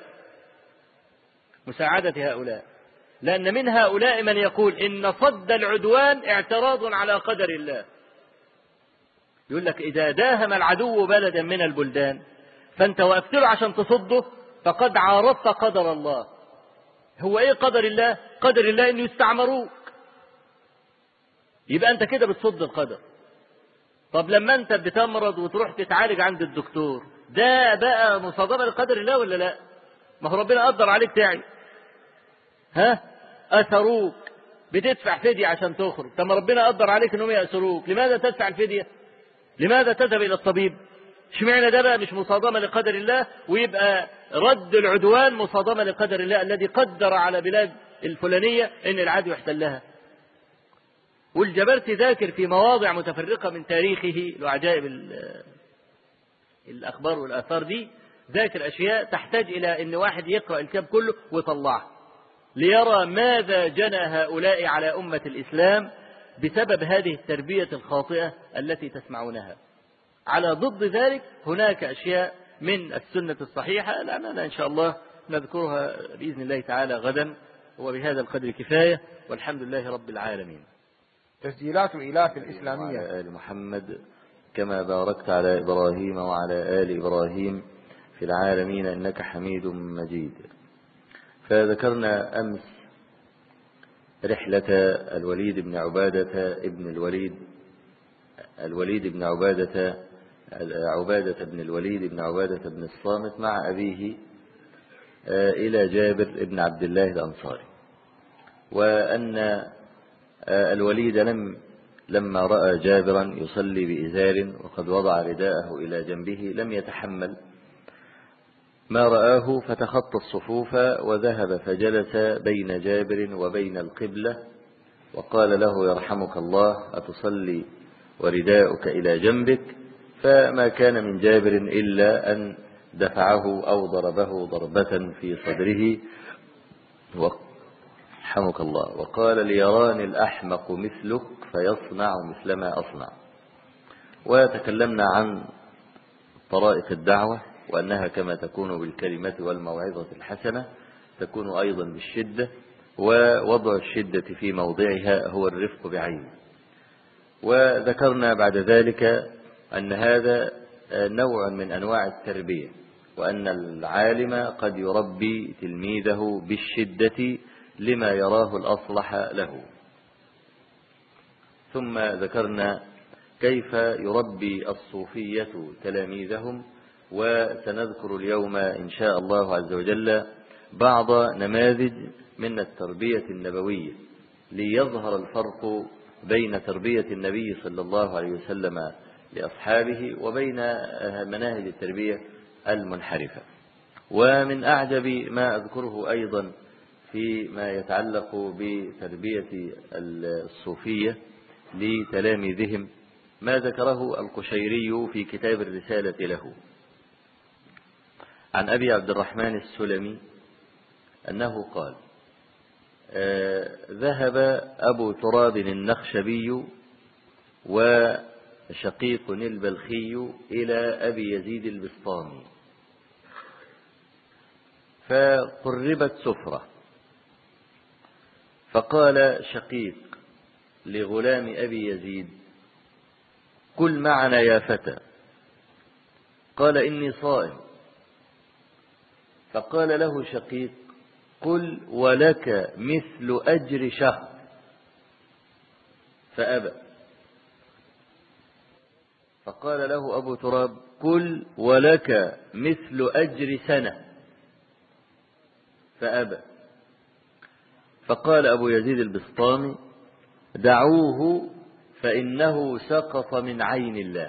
مساعدة هؤلاء لأن من هؤلاء من يقول إن صد العدوان اعتراض على قدر الله. يقول لك: إذا داهم العدو بلدا من البلدان فأنت وقفت له عشان تصده، فقد عارضت قدر الله. هو إيه قدر الله؟ قدر الله إنه يستعمروك، يبقى أنت كده بتصد القدر. طب لما أنت بتمرض وتروح تتعالج عند الدكتور، ده بقى مصادمة لقدر الله ولا لا؟ ما هو ربنا قدر عليك تعي، ها؟ أثروك، بتدفع فدية عشان تخرج. طب ما ربنا قدر عليك إنهم يأسروك، لماذا تدفع الفدية؟ لماذا تذهب إلى الطبيب؟ اشمعنى ده بقى مش مصادمة لقدر الله، ويبقى رد العدوان مصادمة لقدر الله الذي قدر على بلاد الفلانية إن العدو يحتلها؟ والجبرتي ذاكر في مواضع متفرقة من تاريخه لعجائب الأخبار والآثار دي، ذاكر أشياء تحتاج إلى أن واحد يقرأ الكتاب كله ويطلعه ليرى ماذا جنى هؤلاء على أمة الإسلام بسبب هذه التربية الخاطئة التي تسمعونها. على ضد ذلك هناك أشياء من السنة الصحيحة لأننا إن شاء الله نذكرها بإذن الله تعالى غدا، وبهذا القدر كفاية، والحمد لله رب العالمين. تسجيلات الإلاف الإسلامية وعلى آل محمد كما باركت على إبراهيم وعلى آل إبراهيم في العالمين إنك حميد مجيد. فذكرنا أمس رحلة الوليد بن عبادة ابن الوليد الوليد بن عبادة عبادة بن الوليد بن عبادة بن الصامت مع أبيه إلى جابر بن عبد الله الأنصاري، وأن الوليد لم لما رأى جابرا يصلي بإزار وقد وضع رداءه إلى جنبه لم يتحمل ما رآه، فتخطى الصفوف وذهب فجلس بين جابر وبين القبلة وقال له: يرحمك الله، أتصلي ورداؤك إلى جنبك؟ فما كان من جابر إلا أن دفعه أو ضربه ضربة في صدره رحمك الله، وقال: ليراني الأحمق مثلك فيصنع مثل ما أصنع. وتكلمنا عن طرائق الدعوة وأنها كما تكون بالكلمة والموعظة الحسنة تكون أيضا بالشدة، ووضع الشدة في موضعها هو الرفق بعينه. وذكرنا بعد ذلك أن هذا نوع من أنواع التربية، وأن العالم قد يربي تلميذه بالشدة لما يراه الأصلح له. ثم ذكرنا كيف يربي الصوفية تلاميذهم، وسنذكر اليوم إن شاء الله عز وجل بعض نماذج من التربية النبوية ليظهر الفرق بين تربية النبي صلى الله عليه وسلم لأصحابه وبين مناهج التربية المنحرفة. ومن أعجب ما أذكره أيضا فيما يتعلق بتربية الصوفية لتلاميذهم ما ذكره القشيري في كتاب الرسالة له عن أبي عبد الرحمن السلمي أنه قال: آه ذهب أبو تراب النخشبي وشقيق البلخي إلى أبي يزيد البسطامي فقربت سفرة، فقال شقيق لغلام أبي يزيد: كل معنا يا فتى. قال: إني صائم. فقال له شقيق: قل ولك مثل أجر شهر. فأبى. فقال له أبو تراب: قل ولك مثل أجر سنة. فأبى. فقال أبو يزيد البسطامي: دعوه فإنه سقط من عين الله.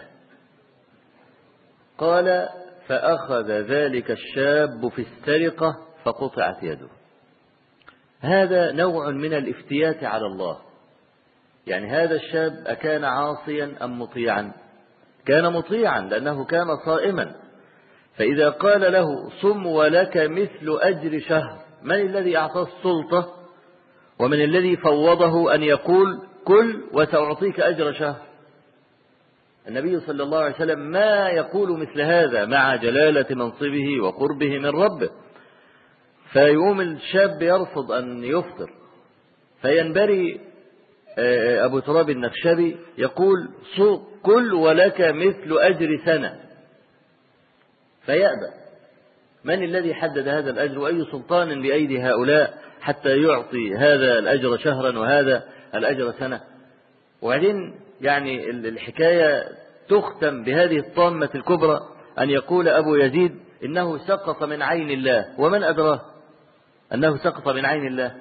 قال: فأخذ ذلك الشاب في السرقة فقطعت يده. هذا نوع من الافتيات على الله. يعني هذا الشاب أكان عاصيا أم مطيعا؟ كان مطيعا لأنه كان صائما، فإذا قال له: صم ولك مثل أجر شهر، من الذي أعطاه السلطة ومن الذي فوضه أن يقول: كل وسأعطيك أجر شهر؟ النبي صلى الله عليه وسلم ما يقول مثل هذا مع جلالة منصبه وقربه من ربه. فيقوم الشاب يرفض أن يفطر، فينبري أبو تراب النخشبي يقول: كل ولك مثل أجر سنة. فيأبى. من الذي حدد هذا الأجر؟ وأي سلطان بأيدي هؤلاء حتى يعطي هذا الأجر شهرا وهذا الأجر سنة؟ وبعدين يعني الحكاية تختم بهذه الطامة الكبرى أن يقول أبو يزيد إنه سقط من عين الله. ومن أدراه أنه سقط من عين الله؟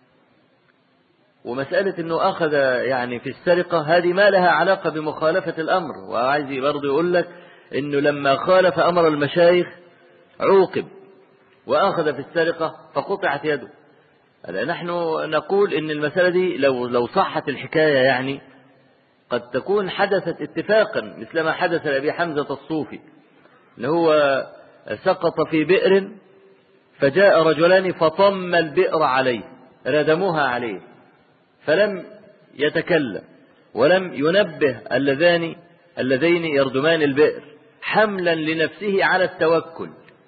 ومسألة أنه أخذ يعني في السرقة هذه ما لها علاقة بمخالفة الأمر. وعايز برضه يقول لك أنه لما خالف أمر المشايخ عوقب، وأخذ في السرقة فقطعت يده. نحن نقول أن المسألة دي لو لو صحت الحكاية يعني قد تكون حدثت اتفاقا مثل ما حدث لأبي حمزة الصوفي، اللي هو سقط في بئر فجاء رجلان فطم البئر عليه، ردموها عليه، فلم يتكلم ولم ينبه اللذان اللذين يردمان البئر حملا لنفسه على التوكل.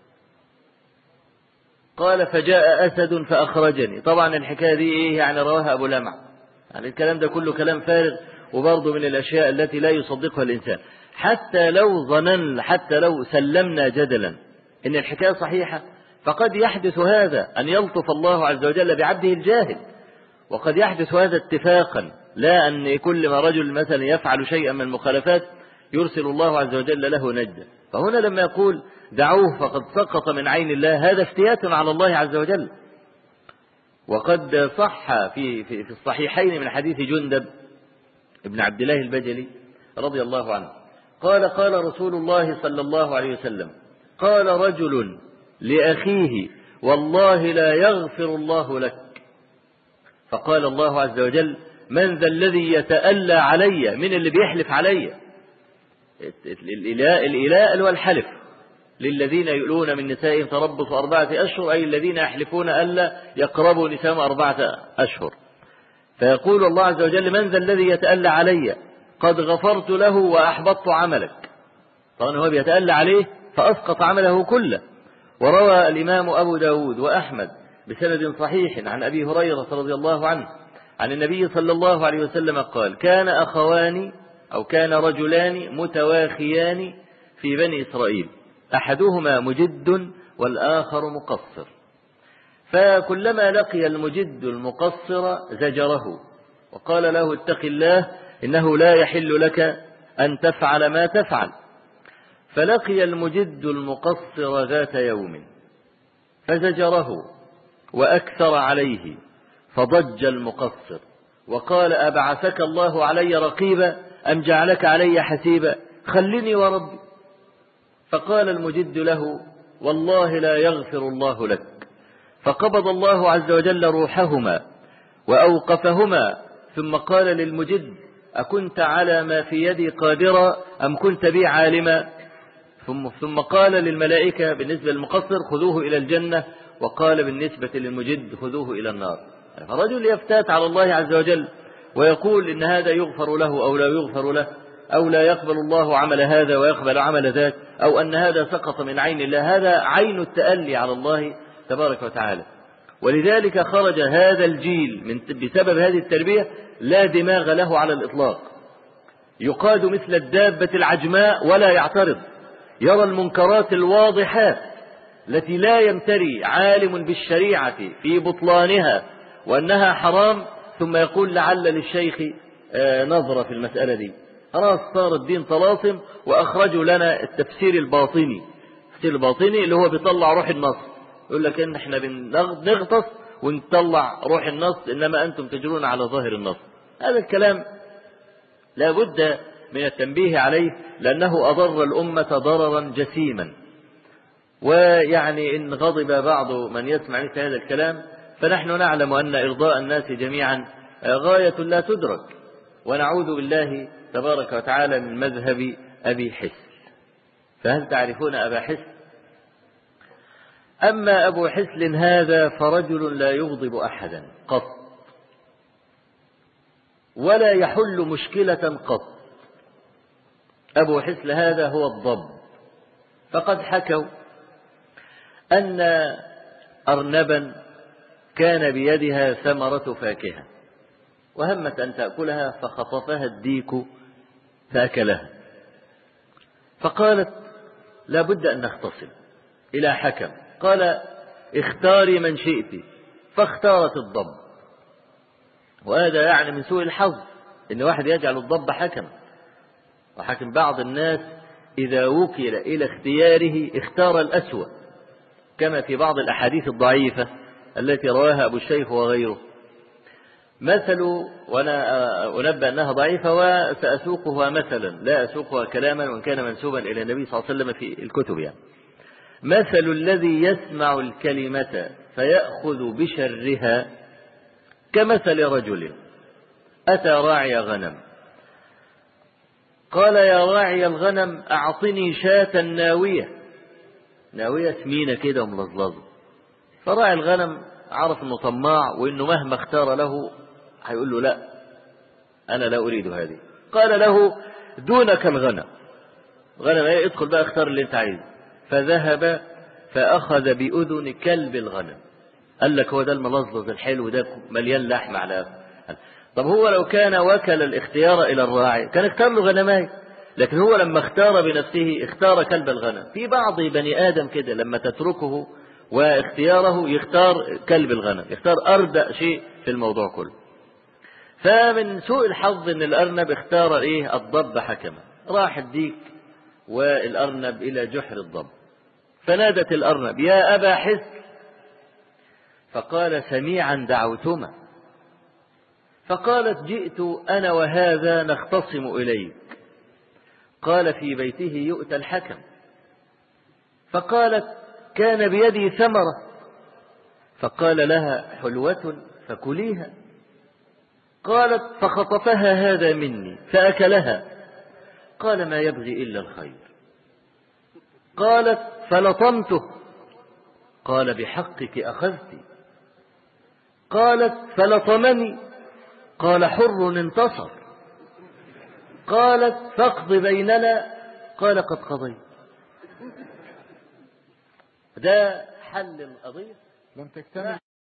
قال: فجاء أسد فأخرجني. طبعا الحكاية دي إيه يعني؟ رواها أبو لمع. يعني الكلام ده كله كلام فارغ، وبرضه من الأشياء التي لا يصدقها الإنسان. حتى لو ظنن حتى لو سلمنا جدلا إن الحكاية صحيحة، فقد يحدث هذا أن يلطف الله عز وجل بعبده الجاهل، وقد يحدث هذا اتفاقا، لا أن كل ما رجل مثلا يفعل شيئا من المخالفات يرسل الله عز وجل له نجدا. فهنا لما يقول: دعوه فقد سقط من عين الله، هذا افتيات على الله عز وجل. وقد صح في في في الصحيحين من حديث جندب ابن عبد الله البجلي رضي الله عنه قال: قال رسول الله صلى الله عليه وسلم: قال رجل لأخيه: والله لا يغفر الله لك. فقال الله عز وجل: من ذا الذي يتألى علي؟ من اللي بيحلف علي؟ الإلاء الإلاء والحلف للذين يؤلون من نسائهم تربص أربعة أشهر، أي الذين يحلفون ألا يقربوا نسائهم أربعة أشهر. فيقول الله عز وجل: من ذا الذي يتألى علي؟ قد غفرت له وأحبطت عملك. طبعا هو بيتألى عليه فأسقط عمله كله. وروى الإمام أبو داود وأحمد بسند صحيح عن أبي هريرة رضي الله عنه عن النبي صلى الله عليه وسلم قال: كان أخوان أو كان رجلان متواخيان في بني إسرائيل، أحدهما مجد والآخر مقصر، فكلما لقي المجد المقصر زجره وقال له: اتق الله، إنه لا يحل لك أن تفعل ما تفعل. فلقي المجد المقصر ذات يوم فزجره وأكثر عليه، فضج المقصر وقال أبعثك الله علي رقيبا أم جعلك علي حسيبا؟ خلني وربي. فقال المجد له والله لا يغفر الله لك. فقبض الله عز وجل روحهما وأوقفهما، ثم قال للمجد أكنت على ما في يدي قادرا أم كنت بي عالما؟ ثم, ثم قال للملائكة بالنسبة للمقصر خذوه إلى الجنة، وقال بالنسبة للمجد خذوه إلى النار. رجل يفتات على الله عز وجل ويقول إن هذا يغفر له أو لا يغفر له، أو لا يقبل الله عمل هذا ويقبل عمل ذاك، أو أن هذا سقط من عين الله. هذا عين التألي على الله تبارك وتعالى. ولذلك خرج هذا الجيل من بسبب هذه التربية لا دماغ له على الإطلاق، يقاد مثل الدابة العجماء ولا يعترض، يرى المنكرات الواضحات التي لا يمتري عالم بالشريعة في بطلانها وأنها حرام ثم يقول لعل للشيخ نظرة في المسألة دي. خلاص صار الدين طلاسم، وأخرجوا لنا التفسير الباطني. التفسير الباطني اللي هو بيطلع روح النص، يقول لك إن احنا بنغطس ونطلع روح النص، إنما أنتم تجرون على ظاهر النص. هذا الكلام لا بد من التنبيه عليه، لأنه أضر الأمة ضررا جسيما. ويعني إن غضب بعض من يسمع مثل هذا الكلام، فنحن نعلم أن إرضاء الناس جميعا غاية لا تدرك، ونعوذ بالله تبارك وتعالى من مذهب أبي حسن. فهل تعرفون أبا حسن؟ أما أبو حسن هذا فرجل لا يغضب أحدا قط، ولا يحل مشكلة قط. أبو حسن هذا هو الضب. فقد حكوا أن أرنبا كان بيدها ثمرة فاكهة، وهمت أن تأكلها فخطفها الديك فأكلها، فقالت لا بد أن نختصم إلى حكم. قال اختاري من شئت، فاختارت الضب. وهذا يعني من سوء الحظ إن واحد يجعل الضب حكم. وحكم بعض الناس إذا وكل إلى اختياره اختار الأسوأ، كما في بعض الأحاديث الضعيفة التي رواها أبو الشيخ وغيره. مثل، وأنا أنبأ أنها ضعيفة وسأسوقها مثلا، لا أسوقها كلاما وإن كان منسوبا إلى النبي صلى الله عليه وسلم في الكتب يعني. مثل الذي يسمع الكلمة فيأخذ بشرها كمثل رجل أتى راعي غنم، قال يا راعي الغنم أعطني شاة ناوية، ناوية سمينة كده وملظلظة. فراعي الغنم عرف أنه طماع وأنه مهما اختار له هيقول له لا أنا لا أريد هذه. قال له دونك الغنم، غنم ايه ادخل بقى اختار اللي انت عايزه. فذهب فأخذ بأذن كلب الغنم. قال لك هو ده الملظلظ الحلو ده مليان لحم على. طب هو لو كان وكل الاختيار إلى الراعي كان اختار له غنماي، لكن هو لما اختار بنفسه اختار كلب الغنم. في بعض بني آدم كده لما تتركه واختياره يختار كلب الغنم، يختار أردأ شيء في الموضوع كله. فمن سوء الحظ ان الأرنب اختار ايه الضب حكما. راح الديك والأرنب إلى جحر الضب، فنادت الأرنب يا أبا حسن، فقال سميعا دعوتما. فقالت جئت أنا وهذا نختصم إليك. قال في بيته يؤتى الحكم. فقالت كان بيدي ثمرة. فقال لها حلوة فكليها. قالت فخطفها هذا مني فأكلها. قال ما يبغي إلا الخير. قالت فلطمته. قال بحقك أخذت. قالت فلطمني. قال حر انتصر. قالت فاقض بيننا. قال قد قضيت. ده حل القضية. لم تكتمل